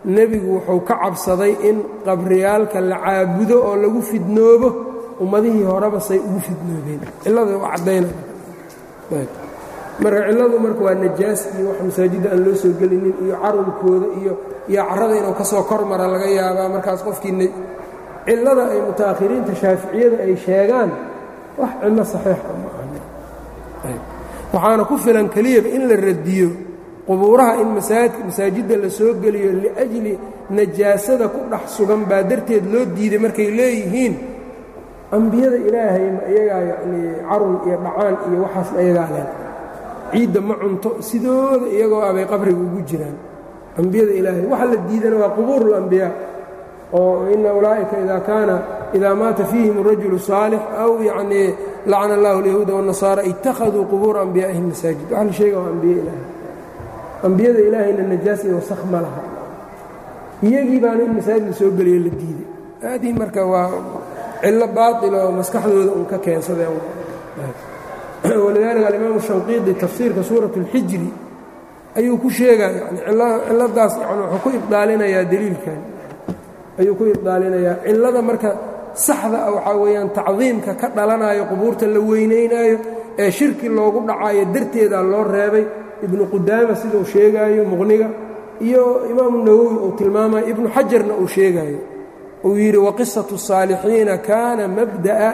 nebigu wuxuu ka cabsaday in qabriyaalka la caabudo oo lagu fidnoobo ummadihii horeba say ugu fidnoobeen cillada waa caddaynaya marka cilladu marka waa najaas iyo wax masaajidda aan loo soo gelinin iyo carurkooda iyo iyo carrada inuu ka soo kor mara laga yaabaa markaas qofkii cillada ay mutaakhiriinta shaaficiyada ay sheegaan wax cillo saxiixa ma aha waxaana ku filan keliyaba in la radiyo qubuuraha in masaajidda la soo geliyo liajli najaasada ku dhex sugan baa darteed loo diiday markay leeyihiin ambiyada ilaahay ma iyagaa yacnii carun iyo dhacaan iyo waxaasna iyagaa leh ciidda ma cunto sidooda iyagoo abay qabriga ugu jiraan ambiyada ilaahay waxa la diidana waa qubuurulambiyaa oo ina ulaa'ika idaa kaana idaa maata fiihim rajulu saalix aw yacnii lacana allahu alyahuuda waannasaara ittakhaduu qubuura ambiyaa'ihim masaajid waxa la sheega waa ambiye ilaahay ambiyada ilaahayna najaas iyo wasakh ma laha iyagii baana in masaajid la soo geliyo la diiday aadii marka waa cillo baatil oo maskaxdooda un ka keensadeen walidaalika alimaamu shanqiidi tafsiirka suurat اlxijri ayuu ku sheegaa yani cilladaas yani wuxuu ku ibdaalinayaa deliilkan ayuu ku ibdaalinayaa cillada marka saxda ah waxaa weeyaan tacdiimka ka dhalanayo qubuurta la weynaynaayo ee shirki loogu dhacayo darteeda loo reebay ibnu qudaama sidau sheegaayo muqniga iyo imaamu nawowi uu tilmaamayo ibnu xajarna uu sheegaayo uu yidhi waqisatu الsaalixiina kaana mabda'a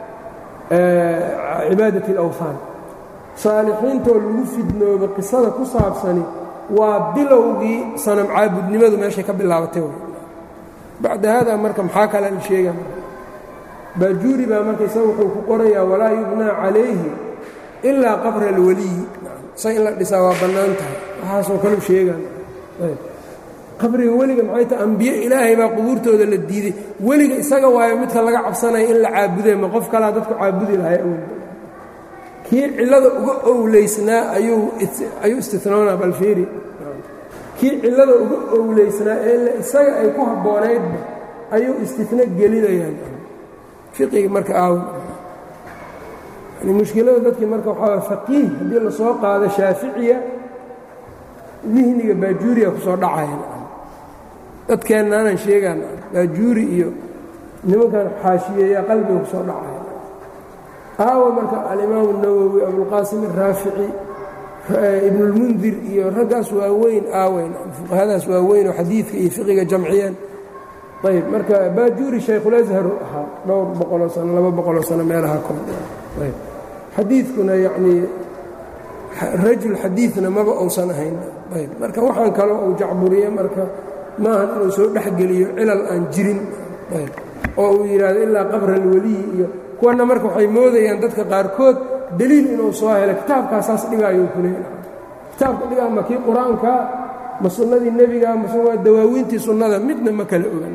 cibaadati اlawhaan saalixiintoo lagu fidnooba qisada ku saabsani waa bilowgii sanam caabudnimadu meeshay ka bilaabatay bacda hada marka maxaa kale la sheega baajuuri baa marka isaga wuxuu ku qorayaa walaa yubnaa calayhi ilaa qabra اlwaliyi sa in la dhisaa waa bannaan tahay waxaasoo kaleu sheegaan qabriga weliga maxay tahay ambiye ilaahay baa qubuurtooda la diiday weliga isaga waayo midka laga cabsanaya in la caabudee ma qof kalaa dadku caabudi lahay awel kii cillada uga owleysnaa ayuu ayuu istinoonaa balfiiri kii cillada uga owleysnaa ee isaga ay ku habboonaydba ayuu istino gelinayaan fiqiga marka aaw yani mushkilada dadkii marka waxaa faqiih haddii la soo qaado shaaficiya dihniga baajuuriya ku soo dhacayan dadkeennaanan sheegaan baajuuri iyo nimankan xaashiyeeya qalbiga ku soo dhacaya aawa marka alimaamu nawowi abulqaasim araafici ibnulmundir iyo raggaas waaweyn aaweyn fuqahadaas waaweyn oo xadiidka iyo fiqiga jamciyeen ayb marka baajuuri shaykhulasharu ahaa dhowr boqoloo sano laba boqoloo sano meelaha kon ayb xadiidkuna yacnii rajul xadiidna maba uusan ahayn ayb marka waxaan kaloo uu jacburiye marka maahan inuu soo dhexgeliyo cilal aan jirin ayb oo uu yidhaahdo ilaa qabra alweliyi iyo kuwanna marka waxay moodayaan dadka qaarkood deliil inuu soo helo kitaabkaa saas dhigaayo kule kitaabka dhigaa ma kii qur-aanka ma sunnadii nebiga mase waa dawaawiintii sunnada midna ma kala ogan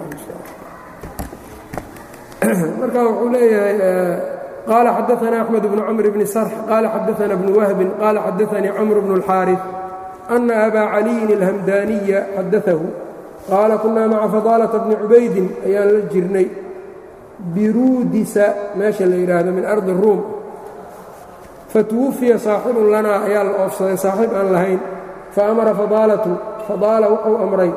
marka wuxuu leeyahay qaala xadaanaa axmed bnu camr bni sarx qaala xadaana bnu wahbin qaala xadaanii camr bnu اlxaariث ana abaa caliyin اlhamdaaniya xadaahu qaala kunaa maca fadaalata bni cubaydin ayaan la jirnay biruudisa meesha la yidhaahdo min ardi ruum fatwufiya saaxibun lanaa ayaa la oofsaday saaxiib aan lahayn faamara fadaalatu fadaala wuxuu amray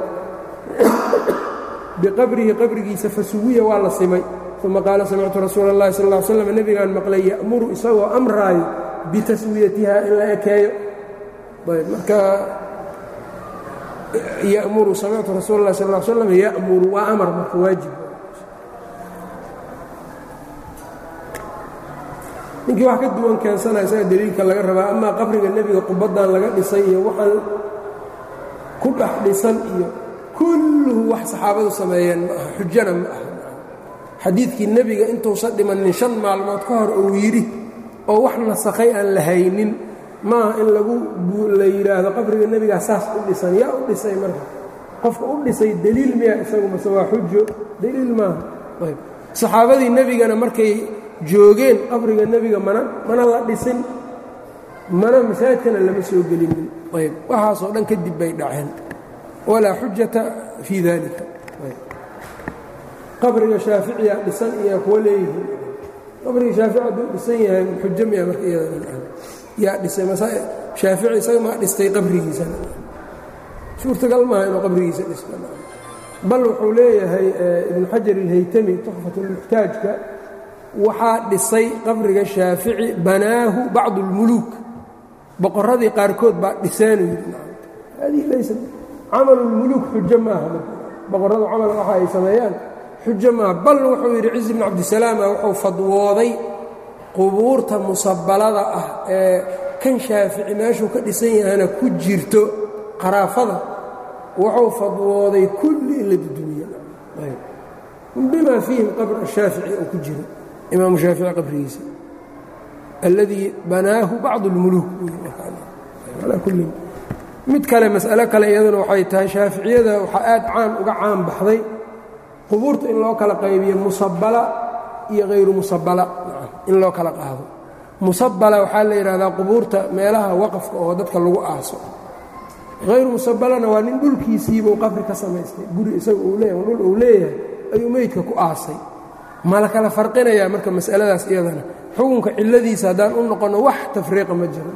biqabrihi qabrigiisa fasuwiya waa la simay uma qaala samictu rasuula اllahi sal ا ly slam nebigaan maqlay ya'muru isagoo amraayo bitaswiyatiha in la ekeeyo ayb marka ya'muru samictu rasuula اllahi sal ا ly slam ya'muru waa amar marka waajib ninkii wax ka duwan keensanaya isaga deliilka laga rabaa amaa qabriga nebiga qubaddan laga dhisay iyo waxaan ku dhex dhisan iyo kulluhu wax saxaabadu sameeyeen ma aha xujana ma aha xadiidkii nebiga intuusan dhimannin shan maalmood ka hor uu yidhi oo wax nasakhay aan la haynin maaha in lagu la yidhaahdo qabriga nebigaa saas u dhisan yaa u dhisay marka qofka u dhisay deliil miya isagu mase waa xujo deliil maaha ayb saxaabadii nebigana markay joogeen qabriga nebiga mana mana la dhisin mana masaajidkana lama soo gelinin ayb waxaasoo dhan kadib bay dhaceen walaa xujata fii dalika qabriga shaaficiya dhisan iyo kuwa leeyihiin qabriga shaafici hadduu dhisan yahay xujo miya marka iyada yaa dhisay shaafici isaga maa dhistay qabrigiisana suurtagal maaha inuu qabrigiisa dhisto bal wuxuu leeyahay ibnu xajar alhaytami tuxfatulmuxtaajka waxaa dhisay qabriga shaafici banaahu bacdu اlmuluuk boqorradii qaarkood baa dhiseenuu yidhi hadihi laysa camalu اlmuluuk xujo maaha boqorradu camal waxa ay sameeyaan xujo maaha bal wuxuu yidhi cizi bn cabdisalaama wuxuu fadwooday qubuurta musabalada ah ee kan shaafici meeshuu ka dhisan yahana ku jirto qaraafada wuxuu fadwooday kulli in la dudumiye bima fiihim qabr ashaafici oo ku jiro imaamu shaafici qabrigiisa alladii banaahu bacdu اlmuluuk alaa kulli mid kale mas'alo kale iyaduna waxay tahay shaaficiyada waxaa aad caan uga caan baxday qubuurta in loo kala qaybiyo musabala iyo hayru musabala in loo kala qaado musabala waxaa la yidhahdaa qubuurta meelaha waqafka oo dadka lagu aaso hayru musabalana waa nin dhulkiisiibuu qabri ka samaystay guri isaga uu leeyahay dhul uu leeyahay ayuu meydka ku aasay ma la kala farqinayaa marka mas'aladaas iyadana xukunka cilladiisa haddaan u noqonno wax tafriiqa ma jiro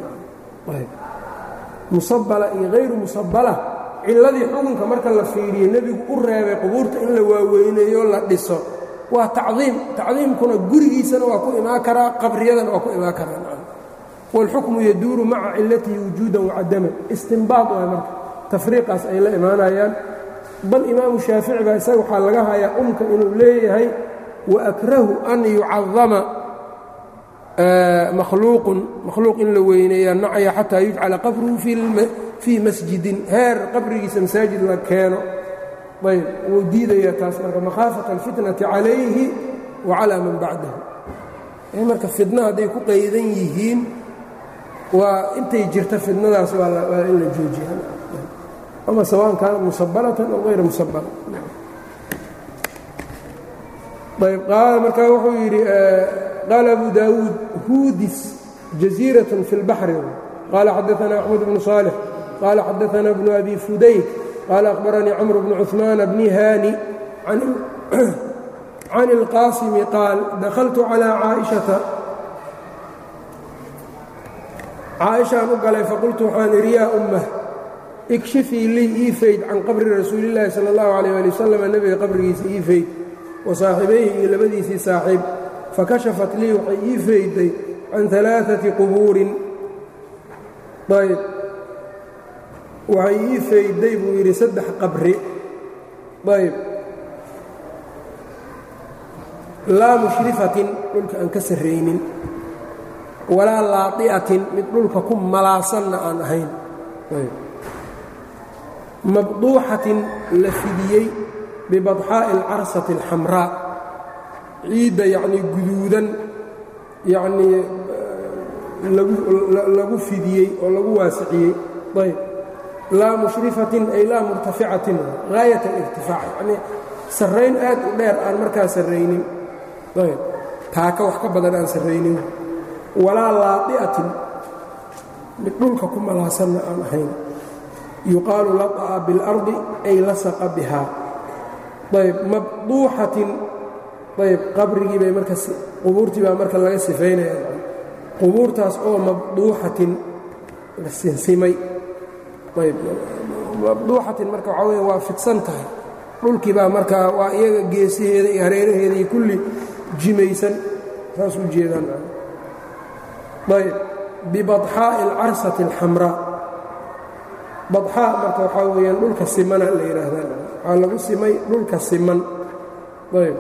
musabala iyo hayru musabala cilladii xukunka marka la fiiriyo nebigu u reebay qubuurta in la waaweyneeyo la dhiso waa tacdiim tacdiimkuna gurigiisana waa ku imaan karaa qabriyadana waa ku imaan karaa wاlxukmu yaduuru maca cilatihi wujuudan wacadaman istinbaad waa marka tafriiqaas ay la imaanayaan bal imaamu shaafici baa isaga waxaa laga hayaa umka inuu leeyahay waakrahu an yucadama makhluuqun makhluuq in la weyneeyaa nacya xataa yujcala qabruhu fii masjidin heer qabrigiisa masaajid la keeno ayb wuu diidayaa taas marka makhaafata alfitnati calayhi wa calaa man bacdahu marka fidna hadday ku qaydan yihiin waa intay jirta fidnadaas waa in la joojiya ama sawaan kaanat musabalatan aw hayra musabala ayb qaala markaa wuxuu yidhi qaala abu daawuud huudis jaziiratun fi اlbaxri qaala xadaثana axmed bnu صaalix qaala xadaثana bnu abi fudayk qaala akhbaranii camr bnu cuثmaan bni haani can اlqaasimi qaal dakhaltu calىa caaئiشhata caaishaan u galay faqultu waxaan idhi yaa ummah ikshifii lii ii fayd can qabri rasuulillaahi sala allahu calayh ali wasalam nebiga qabrigiisa ii fayd wa saaxibayhi iyo labadiisii saaxiib fakashafat lii waxay ii faydday can alaaati qubuurin ayb waxay ii faydday buu yidhi saddex qabri ayb laa mushrifatin dhulka aan ka sarraynin walaa laadi'atin mid dhulka ku malaasanna aan ahayn mabduuxatin la fidiyey bibadxaa'i alcarsati alxamraa ciidda yacnii guduudan yacnii lagu fidiyey oo lagu waasiciyey ayb laa mushrifatin ay laa murtaficatin gaayat alirtifaac yacnii sarrayn aad u dheer aan markaa sarraynin ayb taaka wax ka badan aan sarraynin walaa laadi'atin mid dhulka ku malaasanna aan ahayn yuqaalu lata'a biاlardi ay lasaqa bihaa ayb mabduuxatin ayb qabrigii bay marka qubuurtii baa marka laga sifaynaya qubuurtaas oo mabduuxatin la sinsimay ayb mabduuxatin marka waxaa weya waa fidsan tahay dhulkii baa markaa waa iyaga geesaheeda iyo hareeraheeda iyo kulli jimaysan saas u jeedaan ayb bibadxaa'i alcarsati alxamraa badxaa marka waxaa weeyaan dhulka simana la yidhaahdaa waxaa lagu simay dhulka siman ayb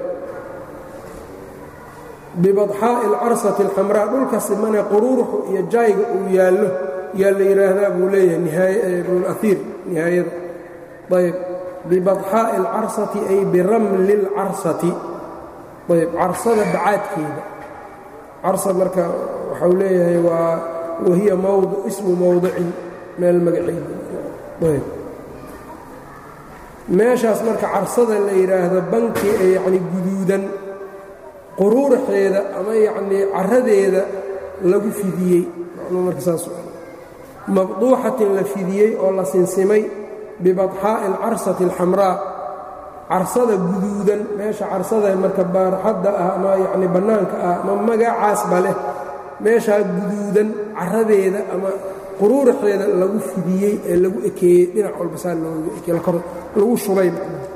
bibadxaa'i alcarsati alxamraa dhulka simane quruuruxu iyo jaayga uu yaallo yaa la yidhaahdaa buu leeyahay nihaayabulaiir nihaayada ayb bibadxaa'i alcarsati ay biramli اlcarsati ayb carsada bacaadkeeda carsa marka waxau leeyahay waa wahiya mawd ismu mowdicin meel magaceeda ayb meeshaas marka carsada la yidhaahdo banki ee yacni guduudan quruuraxeeda ama yacnii caradeeda lagu fidiyey macnuu marka saas mabduuxatin la fidiyey oo la sinsimay bibadxaa'i alcarsati alxamraa carsada guduudan meesha carsada marka baarxadda ah ama yacni bannaanka ah ama magacaasba leh meeshaa guduudan caradeeda ama quruuraxeeda lagu fidiyey ee lagu ekeeyey dhinac walba saa looga ekeey lagu shubay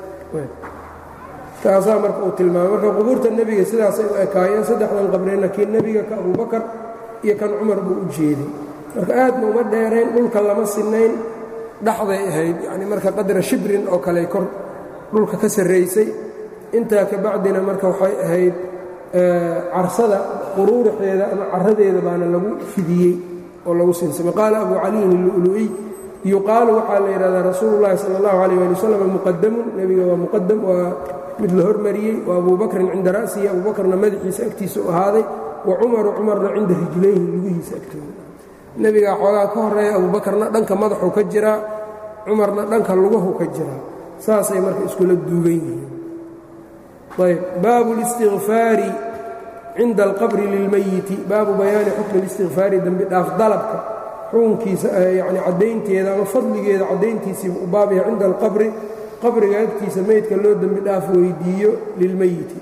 taasaa marka uu tilmaamay marka qubuurta nebiga sidaasay u ekaayeen saddexdan qabreenna kii nebiga ka abubakar iyo kan cumar buu u jeeday marka aadna uma dheerayn dhulka lama sinayn dhaxday ahayd yacni marka qadra shibrin oo kale kor dhulka ka sarraysay intaa ka bacdina marka waxay ahayd carsada quruuraxeeda ama caradeeda baana lagu fidiyey oo lagu sinsamay qaala abu caliyin illu'lu'iy yuqaalu waxaa la yidhahdaa rasuulu llahi sala allahu alayh ali wasalam muqadamun nebiga waa muqadam waa mid la hormariyey wa abu bakrin cinda ra'sihi abu bakrna madaxiisa agtiisa u ahaaday wa cumaru cumarna cinda rijlayhi lugihiisa agtooda nebigaa xoogaa ka horeeya abu bakarna dhanka madaxuu ka jiraa cumarna dhanka lugahu ka jiraa saasay marka iskula duugan yihiin ayb baabu اlistikfaari cinda alqabri lilmayiti baabu bayaani xukmi اlistikfaari dembi dhaaf dalabka xukunkiisa yani caddaynteeda ama fadligeeda caddayntiisiiba u baab yahay cinda alqabri qabriga agtiisa meydka loo dembi dhaaf weydiiyo lilmayiti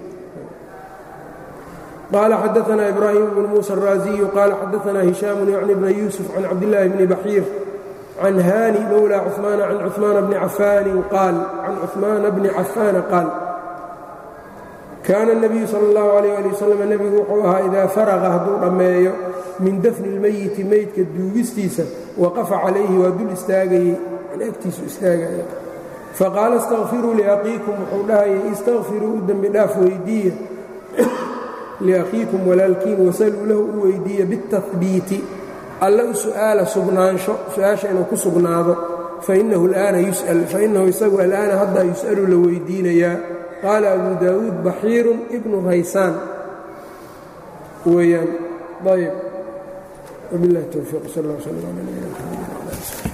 qaala xadaثna ibraahim bn muuسى الraaziyu qaala xadaثna hishaam yacni bna yuusuf can cabdillaahi bni baxiir can haani mowlى cuثmaana can cuثmaana bni cafaanin qaal can cuثmaana bni cafaana qaal kaana الnabiyu salى اllahu عalيh ali wasalam nebigu wuxuu ahaa idaa faraqa hadduu dhammeeyo min dafni اlmeyiti meydka duugistiisa waqafa calayhi waa dul istaagayey an agtiisu istaagaya faqaala اstakfiruu liaqiikum wuxuu dhahayay istakfiruu u dembi dhaaf weydiiya liakhiikum walaalkiin wasaluu lahu u weydiiya biاtahbiiti alla u su'aala sugnaansho su-aasha inuu ku sugnaado fainahu alaana yus'al fainahu isagu alaana haddaa yus'alu la weydiinayaa qaala abu daawuud baxiirun ibnu raysaan weeyaan ayb wabiاllahi towfiiq sal اllah w slm ala nabiyina mxamed